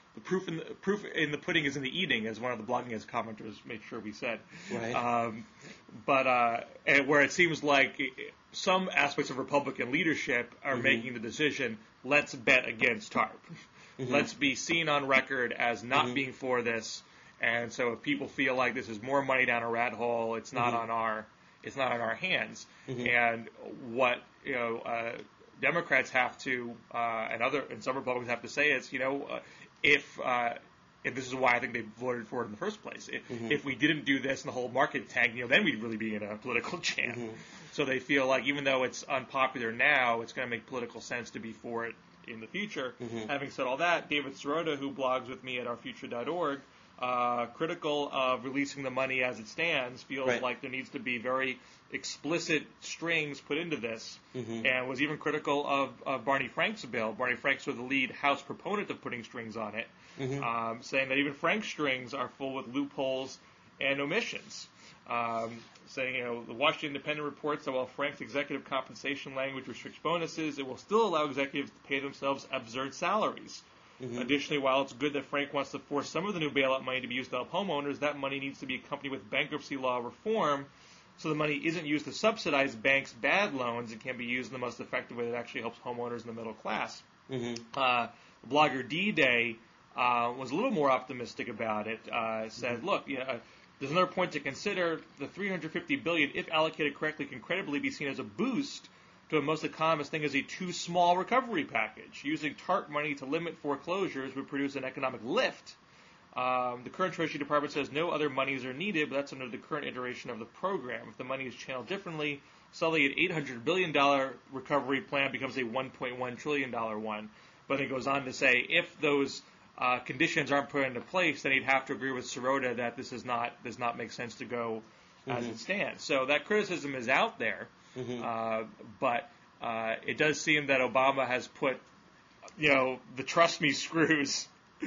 the proof in the proof in the pudding is in the eating, as one of the Blogging Heads commenters made sure we said. Right. Um, but uh, and where it seems like some aspects of Republican leadership are mm-hmm. making the decision, let's bet against TARP. Mm-hmm. Let's be seen on record as not mm-hmm. being for this. And so if people feel like this is more money down a rat hole, it's not mm-hmm. on our it's not on our hands. Mm-hmm. And what you know uh, Democrats have to uh, and other and some Republicans have to say is, you know, uh, if uh, and this is why I think they voted for it in the first place. If, mm-hmm. if we didn't do this and the whole market tanked, you know, then we'd really be in a political jam. Mm-hmm. So they feel like even though it's unpopular now, it's going to make political sense to be for it in the future. Mm-hmm. Having said all that, David Sirota, who blogs with me at our future dot org, uh, critical of releasing the money as it stands, feels right. like there needs to be very explicit strings put into this, mm-hmm. and was even critical of, of Barney Frank's bill. Barney Franks was the lead House proponent of putting strings on it, mm-hmm. um, saying that even Frank's strings are full with loopholes and omissions. Um, saying, you know, the Washington Independent reports that while Frank's executive compensation language restricts bonuses, it will still allow executives to pay themselves absurd salaries. Mm-hmm. Additionally, while it's good that Frank wants to force some of the new bailout money to be used to help homeowners, that money needs to be accompanied with bankruptcy law reform so the money isn't used to subsidize banks' bad loans and can be used in the most effective way that actually helps homeowners in the middle class. Mm-hmm. Uh, blogger D-Day uh, was a little more optimistic about it. Uh, said, mm-hmm. look, you know, uh, there's another point to consider. The three hundred fifty billion dollars, if allocated correctly, can credibly be seen as a boost to what most economists think is a too small recovery package. Using TARP money to limit foreclosures would produce an economic lift. Um, the current Treasury Department says no other monies are needed, but that's under the current iteration of the program. If the money is channeled differently, suddenly an eight hundred billion dollars recovery plan becomes a one point one trillion dollars one. But it goes on to say if those uh, conditions aren't put into place, then he'd have to agree with Sirota that this is not does not make sense to go mm-hmm. as it stands. So that criticism is out there. Mm-hmm. Uh, but uh, it does seem that Obama has put, you know, the trust me screws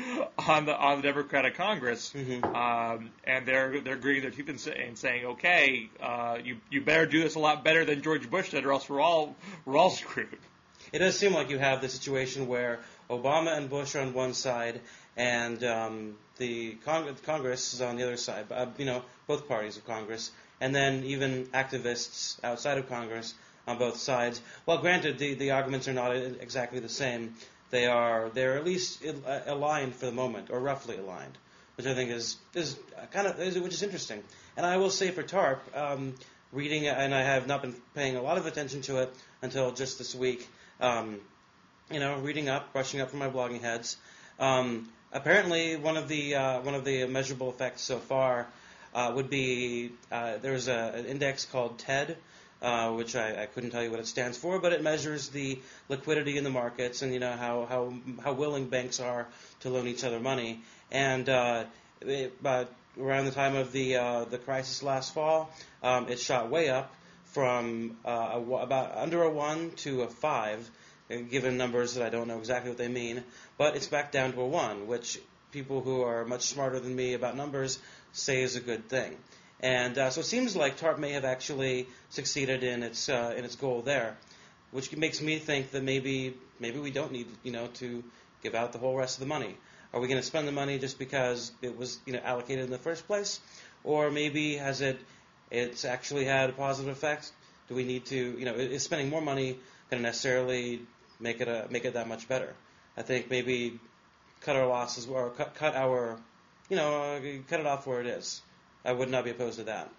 on the on the Democratic Congress, mm-hmm. um, and they're they're gritting their teeth and, say, and saying, okay, uh, you you better do this a lot better than George Bush did, or else we're all we're all screwed. It does seem like you have the situation where Obama and Bush are on one side, and um, the Cong- Congress is on the other side. Uh, you know, both parties of Congress. And then even activists outside of Congress on both sides. Well, granted, the, the arguments are not exactly the same. They are they're at least aligned for the moment, or roughly aligned, which I think is is kind of is, which is interesting. And I will say for TARP, um, reading, and I have not been paying a lot of attention to it until just this week. Um, you know, reading up, brushing up from my blogging heads. Um, apparently, one of the uh, one of the measurable effects so far. Uh, would be, uh, there's a, an index called TED, uh, which I, I couldn't tell you what it stands for, but it measures the liquidity in the markets and, you know, how, how, how willing banks are to loan each other money. And uh, it, uh, around the time of the uh, the crisis last fall, um, it shot way up from uh, a, about under a one to a five, given numbers that I don't know exactly what they mean, but it's back down to a one, which people who are much smarter than me about numbers say is a good thing. And uh, so it seems like TARP may have actually succeeded in its uh, in its goal there, which makes me think that maybe maybe we don't need you know to give out the whole rest of the money. Are we going to spend the money just because it was you know allocated in the first place, or maybe has it it's actually had a positive effect? Do we need to you know is spending more money going to necessarily make it a make it that much better? I think maybe cut our losses or cut cut our you know uh, cut it off where it is. I would not be opposed to that.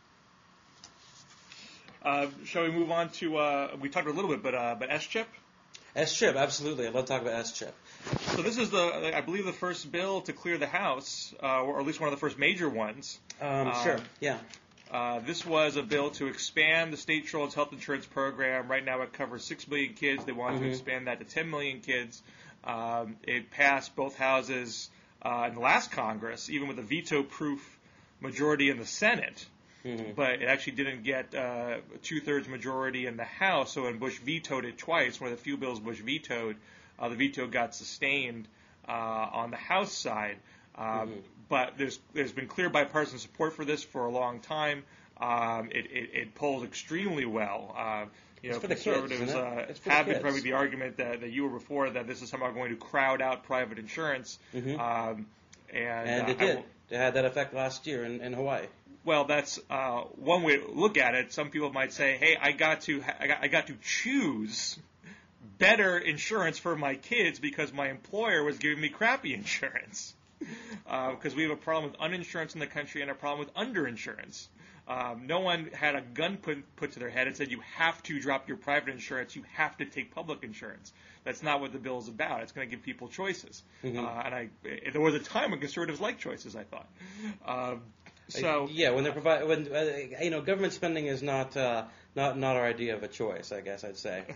Uh, shall we move on to, uh, we talked a little bit, but uh, but S chip? S chip, absolutely. I'd love to talk about S chip. So this is, the, I believe, the first bill to clear the House, uh, or at least one of the first major ones. Um, um, sure, yeah. Uh, this was a bill to expand the state children's health insurance program. Right now it covers six million kids. They wanted mm-hmm. to expand that to ten million kids. Um, it passed both houses uh, in the last Congress, even with a veto-proof majority in the Senate, mm-hmm. but it actually didn't get uh, a two-thirds majority in the House. So when Bush vetoed it twice, one of the few bills Bush vetoed, uh, the veto got sustained uh, on the House side. Um, mm-hmm. But there's there's been clear bipartisan support for this for a long time. Um, it, it, it polls extremely well. Uh, You know, it's for the kids, conservatives isn't it? uh, It's for the have been kids. probably the argument that, that you were before that this is somehow going to crowd out private insurance. Mhm. Um, and And uh, it I did. will- It had that effect last year in, in Hawaii. Well, that's uh, one way to look at it. Some people might say, "Hey, I got to I got, I got to choose better insurance for my kids because my employer was giving me crappy insurance." Because uh, we have a problem with uninsurance in the country and a problem with underinsurance. Um, no one had a gun put put to their head and said you have to drop your private insurance, you have to take public insurance. That's not what the bill is about. It's going to give people choices. Mm-hmm. Uh, and I, there was a time when conservatives liked choices, I thought. Um, so uh, yeah, when they provide, when uh, you know, government spending is not uh, not not our idea of a choice. I guess I'd say.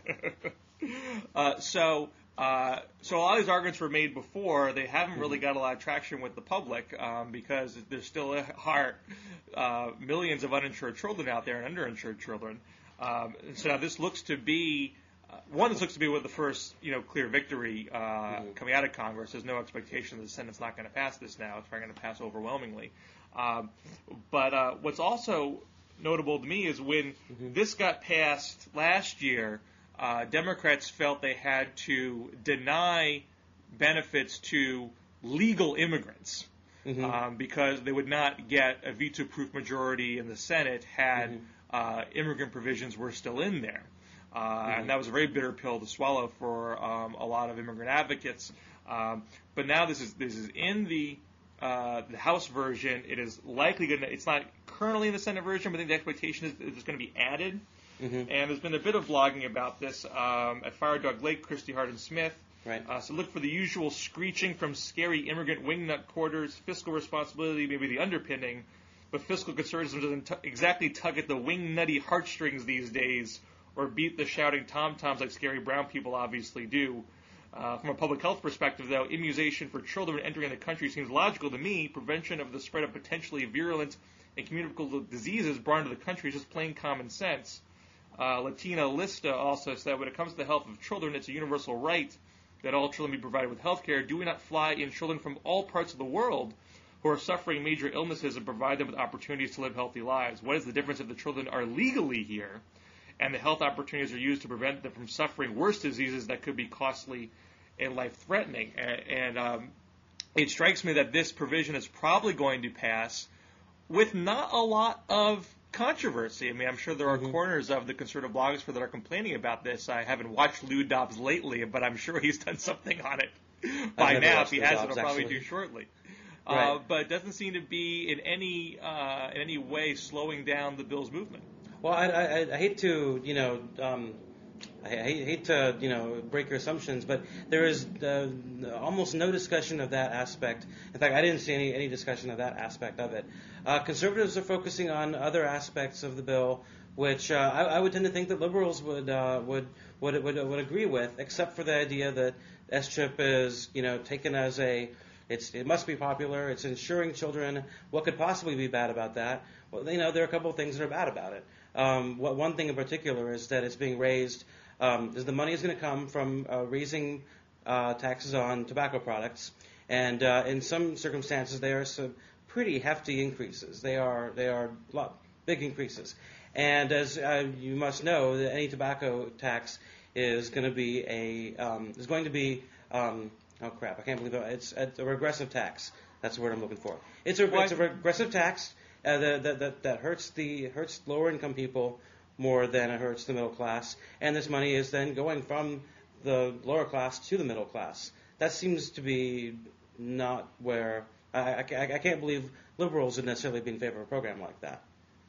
uh, so. Uh, so a lot of these arguments were made before. They haven't really got a lot of traction with the public um, because there still are uh, millions of uninsured children out there and underinsured children. Um, so now this looks to be uh, one. This looks to be with the first, you know, clear victory uh, mm-hmm. coming out of Congress. There's no expectation that the Senate's not going to pass this now. It's probably going to pass overwhelmingly. Um, but uh, what's also notable to me is when mm-hmm. this got passed last year. Uh, Democrats felt they had to deny benefits to legal immigrants mm-hmm. um, because they would not get a veto-proof majority in the Senate had mm-hmm. uh, immigrant provisions were still in there. Uh, mm-hmm. And that was a very bitter pill to swallow for um, a lot of immigrant advocates. Um, but now this is this is in the uh, the House version. It is likely going to. It's not currently in the Senate version, but I think the expectation is it's going to be added. Mm-hmm. And there's been a bit of blogging about this um, at Fire Dog Lake, Christy Harden Smith. Right. Uh, so look for the usual screeching from scary immigrant wingnut quarters. Fiscal responsibility may be the underpinning, but fiscal conservatism doesn't t- exactly tug at the wingnutty heartstrings these days or beat the shouting tom-toms like scary brown people obviously do. Uh, from a public health perspective, though, immunization for children entering the country seems logical to me. Prevention of the spread of potentially virulent and communicable diseases brought into the country is just plain common sense. Uh, Latina Lista also said, when it comes to the health of children, it's a universal right that all children be provided with health care. Do we not fly in children from all parts of the world who are suffering major illnesses and provide them with opportunities to live healthy lives? What is the difference if the children are legally here and the health opportunities are used to prevent them from suffering worse diseases that could be costly and life-threatening? And, and um, it strikes me that this provision is probably going to pass with not a lot of controversy. I mean, I'm sure there are mm-hmm. corners of the conservative blogosphere that are complaining about this. I haven't watched Lou Dobbs lately, but I'm sure he's done something on it by now. If he hasn't, I'll probably do shortly. Right. Uh, but it doesn't seem to be in any uh, in any way slowing down the bill's movement. Well, I, I, I hate to, you know, um, I hate, hate to, you know, break your assumptions, but there is uh, almost no discussion of that aspect. In fact, I didn't see any, any discussion of that aspect of it. Uh, conservatives are focusing on other aspects of the bill, which uh, I, I would tend to think that liberals would uh, would, would would would agree with, except for the idea that S chip is, you know, taken as a it's it must be popular. It's insuring children. What could possibly be bad about that? Well, you know, there are a couple of things that are bad about it. Um, what, one thing in particular is that it's being raised. Um, is the money is going to come from uh, raising uh, taxes on tobacco products, and uh, in some circumstances they are some pretty hefty increases. They are they are lot, big increases, and as uh, you must know, that any tobacco tax is going to be a um, is going to be um, oh crap I can't believe it. It's a regressive tax. That's the word I'm looking for. It's a it's a regressive tax uh, that, that that that hurts the hurts lower income people more than it hurts the middle class, and this money is then going from the lower class to the middle class. That seems to be not where I, I, I can't believe liberals would necessarily be in favor of a program like that.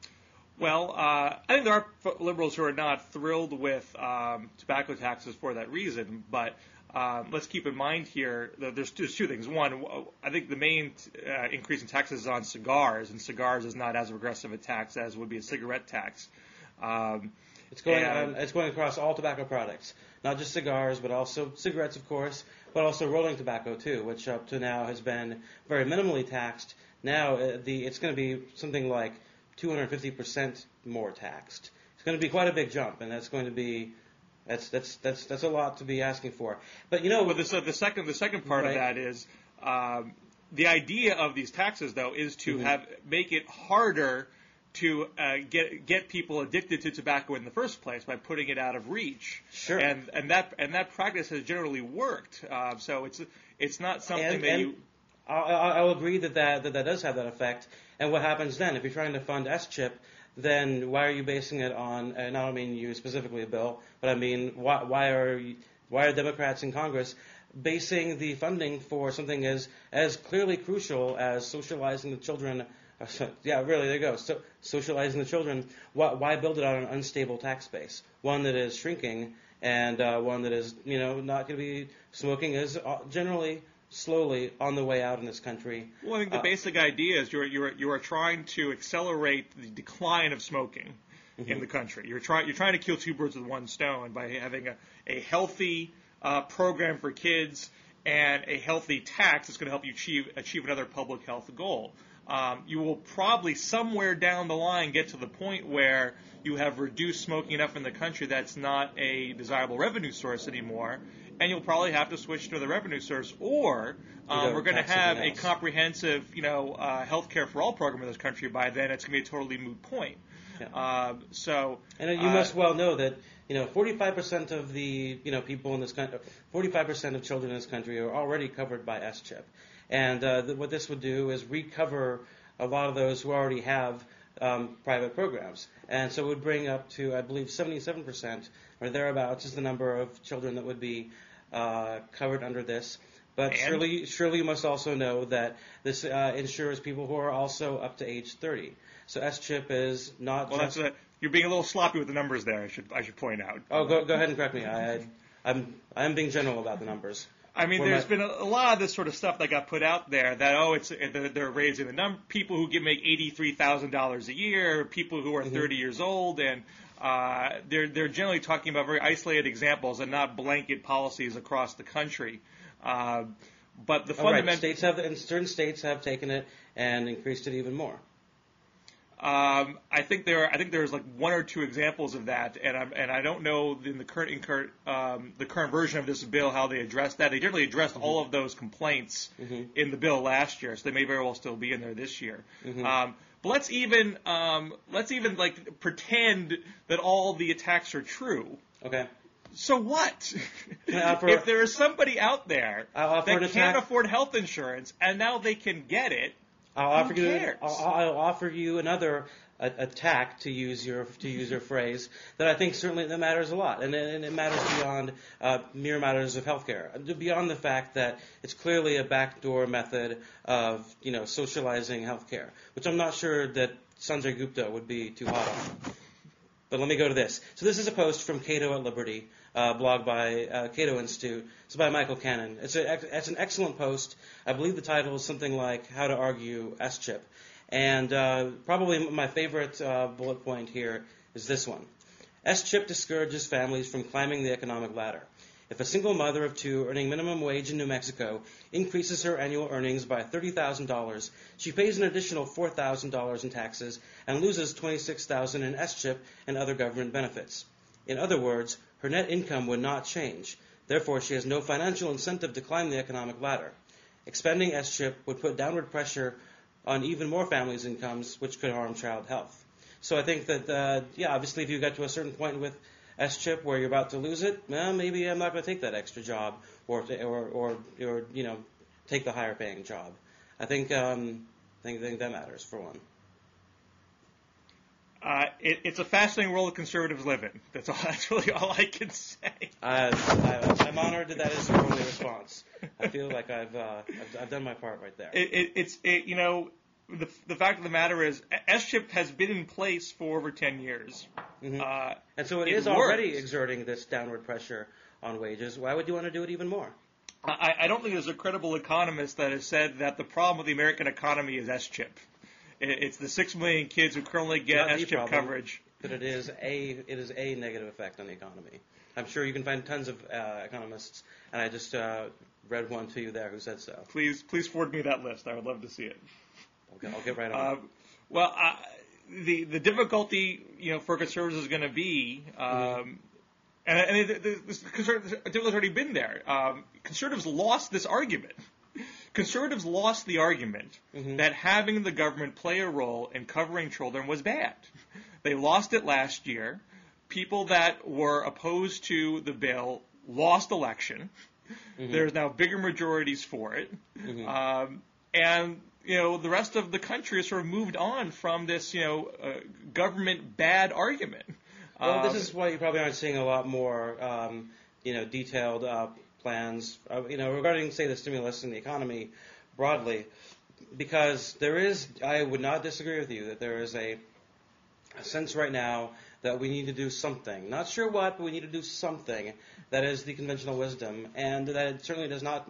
Well, uh, I think there are liberals who are not thrilled with um, tobacco taxes for that reason, but um, let's keep in mind here that there's, there's two things. One, I think the main uh, increase in taxes is on cigars, and cigars is not as regressive a tax as would be a cigarette tax. Um, it's going on, it's going across all tobacco products, not just cigars, but also cigarettes, of course, but also rolling tobacco too, which up to now has been very minimally taxed. Now uh, the it's going to be something like two hundred fifty percent more taxed. It's going to be quite a big jump, and that's going to be that's that's that's that's a lot to be asking for. But you know, well, the, the second the second part right. of that is um, the idea of these taxes, though, is to mm-hmm. have make it harder to uh, get get people addicted to tobacco in the first place by putting it out of reach. Sure. And and that and that practice has generally worked. Uh, so it's it's not something and, that and you. I'll, I'll agree that that, that that does have that effect. And what happens then? If you're trying to fund S chip, then why are you basing it on? And I don't mean you specifically, Bill, but I mean why why are you, why are Democrats in Congress basing the funding for something as as clearly crucial as socializing the children? Yeah, really, there you go. So, socializing the children. Why, why build it on an unstable tax base? One that is shrinking, and uh, one that is, you know, not going to be smoking is generally slowly on the way out in this country. Well, I think the uh, basic idea is you're you're you are trying to accelerate the decline of smoking mm-hmm. in the country. You're trying you're trying to kill two birds with one stone by having a a healthy uh, program for kids and a healthy tax that's going to help you achieve achieve another public health goal. Um, you will probably somewhere down the line get to the point where you have reduced smoking enough in the country that's not a desirable revenue source anymore, and you'll probably have to switch to the revenue source, or um, we're going to have a comprehensive, you know, uh, healthcare for all program in this country. By then, it's going to be a totally moot point. Yeah. Um, so, and you uh, must well know that you know forty-five percent of the you know people in this country, forty-five percent of children in this country are already covered by S chip. And uh, th- what this would do is recover a lot of those who already have um, private programs. And so it would bring up to, I believe, seventy-seven percent or thereabouts is the number of children that would be uh, covered under this. But and? surely, surely you must also know that this uh, insures people who are also up to age thirty. So S chip is not well, just... That's a, you're being a little sloppy with the numbers there, I should I should point out. Oh, go, go ahead and correct me. I, I, I'm, I'm being general about the numbers. I mean, there's been a, a lot of this sort of stuff that got put out there that, oh, it's they're raising the number, people who get make eighty-three thousand dollars a year, people who are mm-hmm. thirty years old, and uh, they're they're generally talking about very isolated examples and not blanket policies across the country. Uh, but the oh, fundamental right. states have, and certain states have taken it and increased it even more. Um, I think there, are, I think there's like one or two examples of that, and I'm, and I don't know in the current, in current um, the current version of this bill how they addressed that. They generally addressed mm-hmm. all of those complaints mm-hmm. in the bill last year, so they may very well still be in there this year. Mm-hmm. Um, but let's even um, let's even like pretend that all the attacks are true. Okay. So what? If there is somebody out there that can't attack. afford health insurance and now they can get it. I'll offer you. I'll, I'll offer you another uh, attack, to use your to use your phrase, that I think certainly that matters a lot, and, and it matters beyond uh, mere matters of healthcare, beyond the fact that it's clearly a backdoor method of you know socializing healthcare, which I'm not sure that Sanjay Gupta would be too hot on. But let me go to this. So this is a post from Cato at Liberty, uh, blog by uh, Cato Institute. It's by Michael Cannon. It's, a, it's an excellent post. I believe the title is something like How to Argue S chip. And uh, probably my favorite uh, bullet point here is this one. S chip discourages families from climbing the economic ladder. If a single mother of two earning minimum wage in New Mexico increases her annual earnings by thirty thousand dollars, she pays an additional four thousand dollars in taxes and loses twenty-six thousand dollars in S chip and other government benefits. In other words, her net income would not change. Therefore, she has no financial incentive to climb the economic ladder. Expending S chip would put downward pressure on even more families' incomes, which could harm child health. So I think that, uh, yeah, obviously if you get to a certain point with S chip where you're about to lose it, well, maybe I'm not going to take that extra job or, or, or, or, you know, take the higher paying job. I think, um, I think, I think that matters, for one. Uh, it, it's a fascinating world that conservatives live in. That's all. That's really all I can say. Uh, I, I'm honored that that is your only response. I feel like I've, uh, I've I've done my part right there. It, it, it's it, you know the the fact of the matter is S chip has been in place for over ten years. Mm-hmm. Uh, and so it, it is works. already exerting this downward pressure on wages. Why would you want to do it even more? I, I don't think there's a credible economist that has said that the problem with the American economy is S chip. It's the six million kids who currently get S chip coverage. But it is a it is a negative effect on the economy. I'm sure you can find tons of uh, economists, and I just uh, read one to you there who said so. Please, please forward me that list. I would love to see it. Okay, I'll get right on. Uh, well, uh, the the difficulty, you know, for conservatives is going to be, um, mm-hmm. and, and the, the, the conservatives have already been there. Um, conservatives lost this argument conservatives lost the argument Mm-hmm. that having the government play a role in covering children was bad. They lost it last year. People that were opposed to the bill lost election. Mm-hmm. There's now bigger majorities for it. Mm-hmm. Um, and, you know, the rest of the country has sort of moved on from this, you know, uh, government bad argument. Well, Um, this is why you probably aren't seeing a lot more, um, you know, detailed uh, plans, uh, you know, regarding, say, the stimulus and the economy broadly, because there is, I would not disagree with you, that there is a, a sense right now that we need to do something. Not sure what, but we need to do something. That is the conventional wisdom, and that it certainly does not.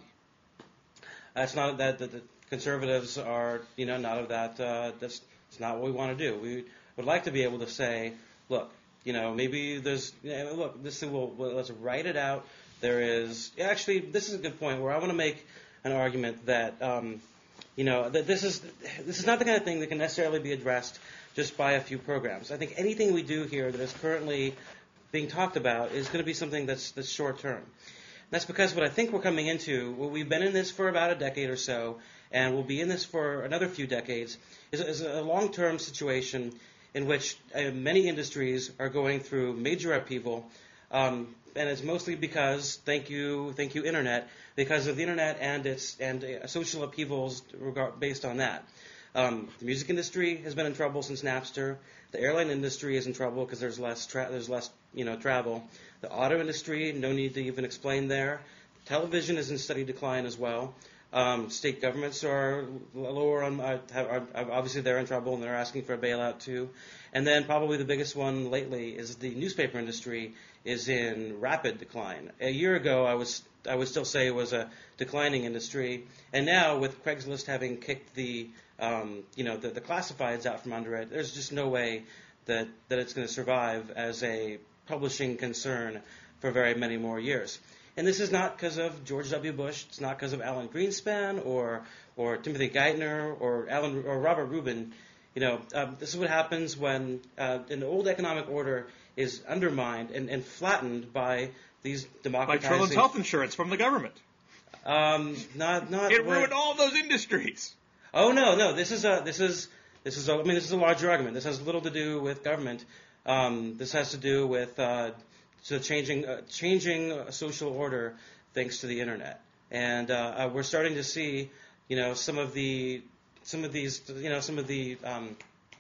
That's not that the, the conservatives are, you know, not of that. Uh, that's, that's not what we want to do. We would like to be able to say, look, you know, maybe there's, you know, look, this will, well, let's write it out. There is actually, this is a good point where I want to make an argument that, um, you know, that this is this is not the kind of thing that can necessarily be addressed just by a few programs. I think anything we do here that is currently being talked about is going to be something that's that's short term. That's because what I think we're coming into, well, we've been in this for about a decade or so, and we'll be in this for another few decades, is, is a long-term situation in which uh, many industries are going through major upheaval, um, and it's mostly because, thank you, thank you, Internet, because of the Internet and its and uh, social upheavals regard, based on that. Um, the music industry has been in trouble since Napster. The airline industry is in trouble because there's less tra- there's less you know travel. The auto industry, no need to even explain there. Television is in steady decline as well. Um, state governments are lower on uh, have, are, obviously they're in trouble and they're asking for a bailout too. And then probably the biggest one lately is the newspaper industry is in rapid decline. A year ago, I was I would still say it was a declining industry, and now with Craigslist having kicked the um, you know the, the classifieds out from under it, there's just no way that that it's going to survive as a publishing concern for very many more years. And this is not because of George W. Bush. It's not because of Alan Greenspan or or Timothy Geithner or Alan or Robert Rubin. You know, um, this is what happens when uh, an old economic order is undermined and, and flattened by these by democratizing. children's health insurance from the government. Um, not not. It where- ruined all those industries. Oh no, no. This is a this is this is a, I mean this is a larger argument. This has little to do with government. Um, this has to do with uh, so changing uh, changing uh, social order thanks to the internet, and uh, uh, we're starting to see you know some of the some of these you know some of the um,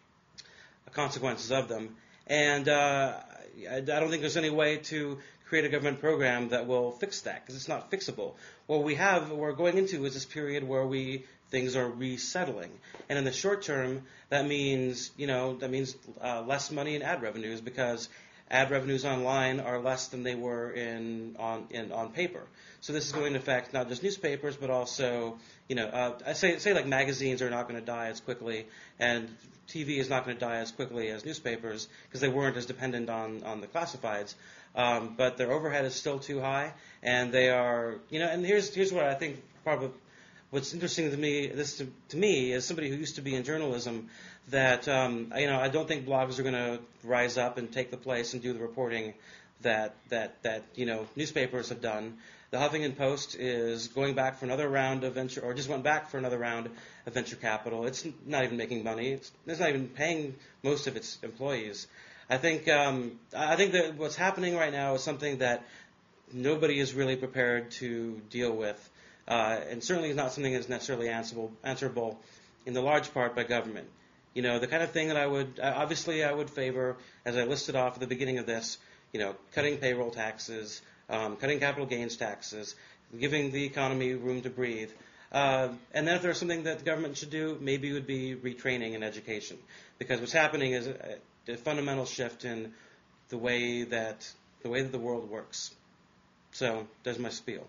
consequences of them. And uh, I, I don't think there's any way to create a government program that will fix that because it's not fixable. What we have, what we're going into is this period where we things are resettling, and in the short term, that means you know that means uh, less money in ad revenues because ad revenues online are less than they were in on in on paper. So this is going to affect not just newspapers, but also you know uh, I say say like magazines are not going to die as quickly, and T V is not going to die as quickly as newspapers because they weren't as dependent on on the classifieds. Um, but their overhead is still too high, and they are you know. And here's here's what I think probably. What's interesting to me, this to, to me, as somebody who used to be in journalism, that um, you know I don't think blogs are going to rise up and take the place and do the reporting that that that you know newspapers have done. The Huffington Post is going back for another round of venture, or just went back for another round of venture capital. It's not even making money. It's, it's not even paying most of its employees. I think um, I think that what's happening right now is something that nobody is really prepared to deal with. Uh, and certainly is not something that's necessarily answerable, answerable in the large part by government. You know, the kind of thing that I would, obviously I would favor, as I listed off at the beginning of this, you know, cutting payroll taxes, um, cutting capital gains taxes, giving the economy room to breathe. Uh, and then if there's something that the government should do, maybe it would be retraining and education. Because what's happening is a, a fundamental shift in the way that, the way that the world works. So, there's my spiel.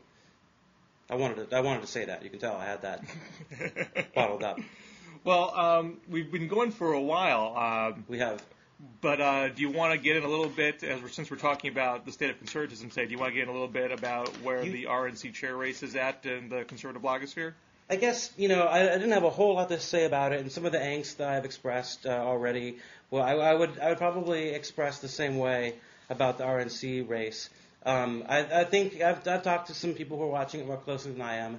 I wanted to. I wanted to say that. You can tell I had that bottled up. Well, um, we've been going for a while. Um, We have. But uh, do you want to get in a little bit, as we're, since we're talking about the state of conservatism, say, do you want to get in a little bit about where You- the R N C chair race is at in the conservative blogosphere? I guess you know I, I didn't have a whole lot to say about it, and some of the angst that I've expressed uh, already. Well, I, I would I would probably express the same way about the R N C race. Um, I, I think I've, I've talked to some people who are watching it more closely than I am,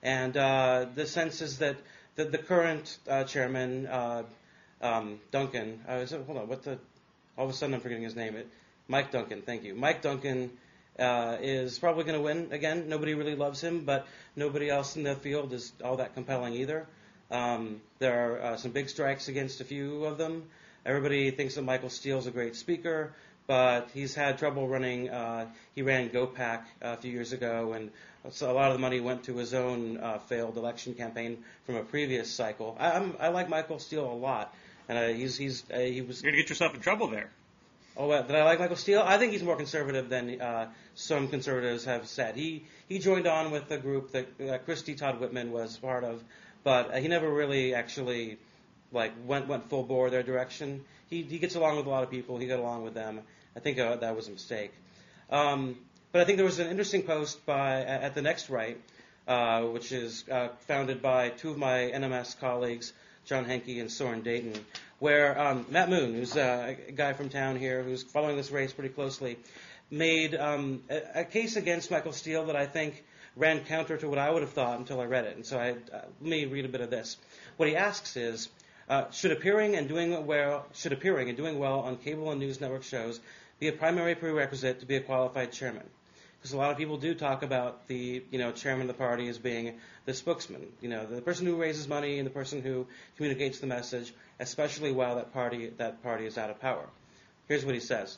And uh, the sense is that the, the current uh, chairman, uh, um, Duncan, uh, is it, hold on, what the, all of a sudden I'm forgetting his name. It, Mike Duncan, thank you. Mike Duncan uh, is probably going to win again. Nobody really loves him, but nobody else in the field is all that compelling either. Um, there are uh, some big strikes against a few of them. Everybody thinks that Michael Steele's a great speaker, but he's had trouble running. Uh, he ran GoPac a few years ago, and so a lot of the money went to his own uh, failed election campaign from a previous cycle. I, I'm, I like Michael Steele a lot, and uh, he's he's uh, he was. You're gonna get yourself in trouble there. Oh, uh, did I like Michael Steele? I think he's more conservative than uh, some conservatives have said. He he joined on with the group that uh, Christy Todd Whitman was part of, but uh, he never really actually like went went full bore their direction. He he gets along with a lot of people. He got along with them. I think uh, that was a mistake. Um, but I think there was an interesting post by at the Next Right, uh, which is uh, founded by two of my N M S colleagues, John Henke and Soren Dayton, where um, Matt Moon, who's uh, a guy from town here who's following this race pretty closely, made um, a, a case against Michael Steele that I think ran counter to what I would have thought until I read it. And so I, uh, let me read a bit of this. What he asks is, uh, should appearing and doing well should appearing and doing well on cable and news network shows be a primary prerequisite to be a qualified chairman? Because a lot of people do talk about the, you know, chairman of the party as being the spokesman, you know, the person who raises money and the person who communicates the message, especially while that party that party is out of power. Here's what he says.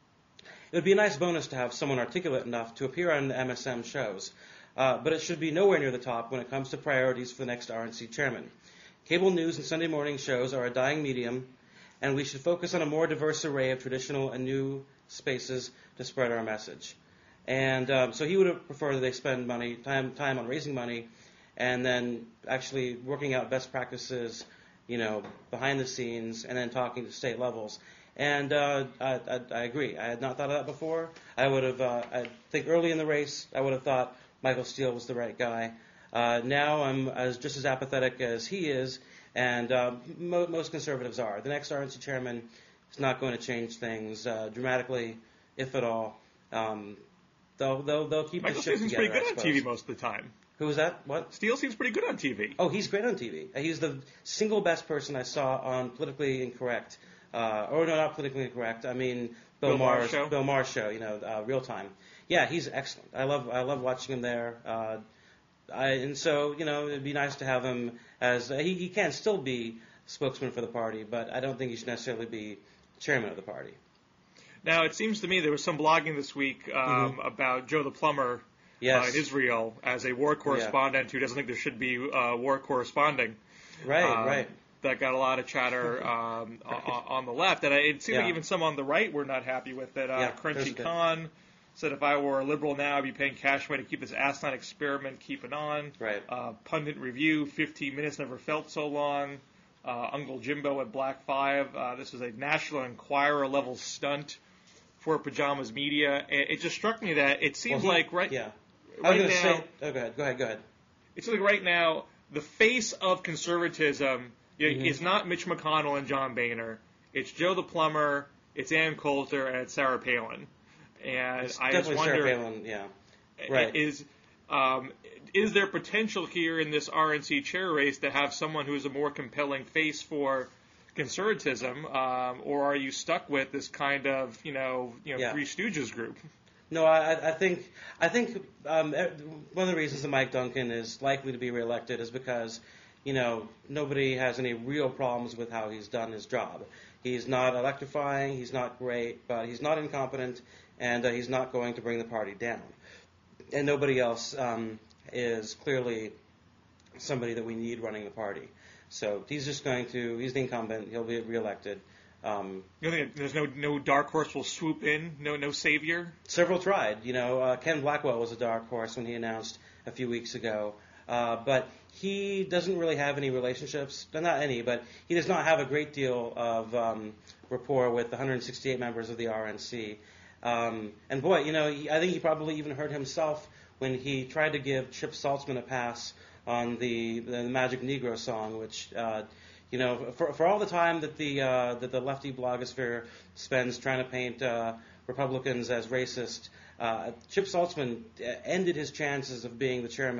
It would be a nice bonus to have someone articulate enough to appear on the M S M shows, uh, but it should be nowhere near the top when it comes to priorities for the next R N C chairman. Cable news and Sunday morning shows are a dying medium, and we should focus on a more diverse array of traditional and new spaces to spread our message. And um, so he would have preferred that they spend money, time, time on raising money, and then actually working out best practices, you know, behind the scenes, and then talking to state levels. And uh, I, I, I agree. I had not thought of that before. I would have, uh, I think early in the race, I would have thought Michael Steele was the right guy. Uh, now I'm as just as apathetic as he is, and uh, mo- most conservatives are. The next R N C chairman is not going to change things uh, dramatically, if at all. Um, They'll, they'll, they'll keep Michael the ship Steele seems together, pretty good on T V most of the time. Who was that? What? Steele seems pretty good on T V. Oh, he's great on T V. He's the single best person I saw on Politically Incorrect. Uh, or no, not Politically Incorrect. I mean Bill, Bill Maher's Maher's show. Bill Maher's show. You know, uh, Real Time. Yeah, he's excellent. I love I love watching him there. Uh, I, and so you know, it'd be nice to have him as uh, he, he can still be spokesman for the party, but I don't think he should necessarily be chairman of the party. Now, it seems to me there was some blogging this week um, Mm-hmm. about Joe the Plumber Yes. uh, in Israel as a war correspondent who doesn't think there should be uh, war corresponding. Right, Um, right. That got a lot of chatter um, on, on the left. And it seemed Yeah. like even some on the right were not happy with it. Uh, Yeah, Crunchy there's a bit. Khan said, if I were a liberal now, I'd be paying cash money to keep this asinine experiment keeping on. Right. Uh, Pundit Review, fifteen minutes never felt so long. Uh, Uncle Jimbo at Black Five. Uh, this is a National Enquirer level stunt for Pajamas Media. It, it just struck me that it seems Well, he- like right, Yeah. I right was now, going to say. Oh, go ahead. Go ahead. Go ahead. it seems like right now the face of conservatism you know, Mhm. is not Mitch McConnell and John Boehner. It's Joe the Plumber, it's Ann Coulter, and it's Sarah Palin. And It's I just definitely wonder, Sarah Palin. Yeah. Right. is um, is there potential here in this R N C chair race to have someone who is a more compelling face for conservatism, um, or are you stuck with this kind of you know you know Yeah. Three Stooges group? No, I, I think I think um, one of the reasons that Mike Duncan is likely to be reelected is because, you know, nobody has any real problems with how he's done his job. He's not electrifying, he's not great, but he's not incompetent, and uh, he's not going to bring the party down. And nobody else um, is clearly somebody that we need running the party. So he's just going to, he's the incumbent, he'll be reelected. Um, You think there's no no dark horse will swoop in, no no savior? Several tried. You know, uh, Ken Blackwell was a dark horse when he announced a few weeks ago, uh, but he doesn't really have any relationships. Not any, but he does not have a great deal of um, rapport with the one hundred sixty-eight members of the R N C. Um, and boy, you know, he, I think he probably even hurt himself when he tried to give Chip Saltzman a pass on the the Magic Negro song, which. Uh, You know, for for all the time that the uh, that the lefty blogosphere spends trying to paint uh, Republicans as racist, uh, Chip Saltzman ended his chances of being the chairman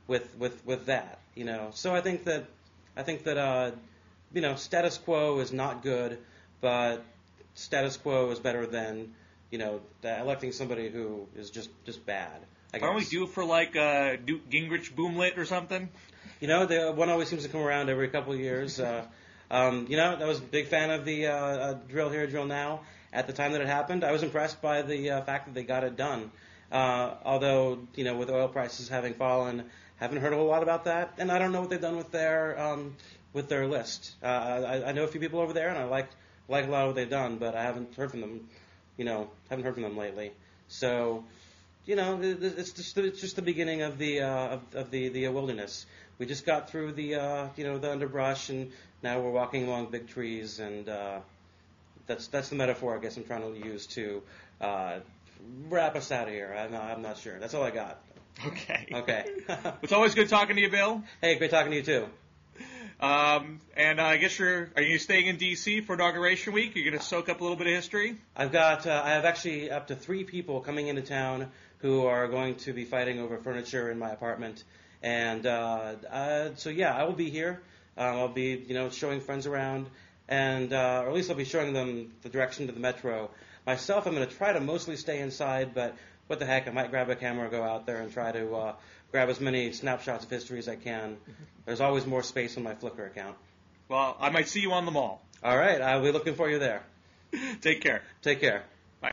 with with with that. You know, so I think that I think that uh, you know, status quo is not good, but status quo is better than, you know, electing somebody who is just, just bad. I guess. Why don't we do it for like uh, Newt Gingrich boomlet or something? You know, the one always seems to come around every couple of years. Uh, um, you know, I was a big fan of the uh, uh, drill here, drill now. At the time that it happened, I was impressed by the uh, fact that they got it done. Uh, although, you know, with oil prices having fallen, haven't heard a whole lot about that, and I don't know what they've done with their um, with their list. Uh, I, I know a few people over there, and I like like a lot of what they've done, but I haven't heard from them. You know, haven't heard from them lately. So, you know, it's just it's just the beginning of the uh, of, of the the wilderness. We just got through the uh, you know the underbrush, and now we're walking along big trees, and uh, that's that's the metaphor I guess I'm trying to use to uh, wrap us out of here. I'm not, I'm not sure. That's all I got. Okay. Okay. It's always good talking to you, Bill. Hey, great talking to you too. Um, and uh, I guess you're are you staying in D C for inauguration week? You're going to soak up a little bit of history. I've got uh, I have actually up to three people coming into town who are going to be fighting over furniture in my apartment, and uh, uh, so yeah, I will be here. Um, I'll be you know showing friends around, and uh, or at least I'll be showing them the direction to the metro. Myself, I'm going to try to mostly stay inside, but what the heck, I might grab a camera, go out there, and try to uh, grab as many snapshots of history as I can. There's always more space on my Flickr account. Well, I might see you on the mall. All right, I'll be looking for you there. Take care. Take care.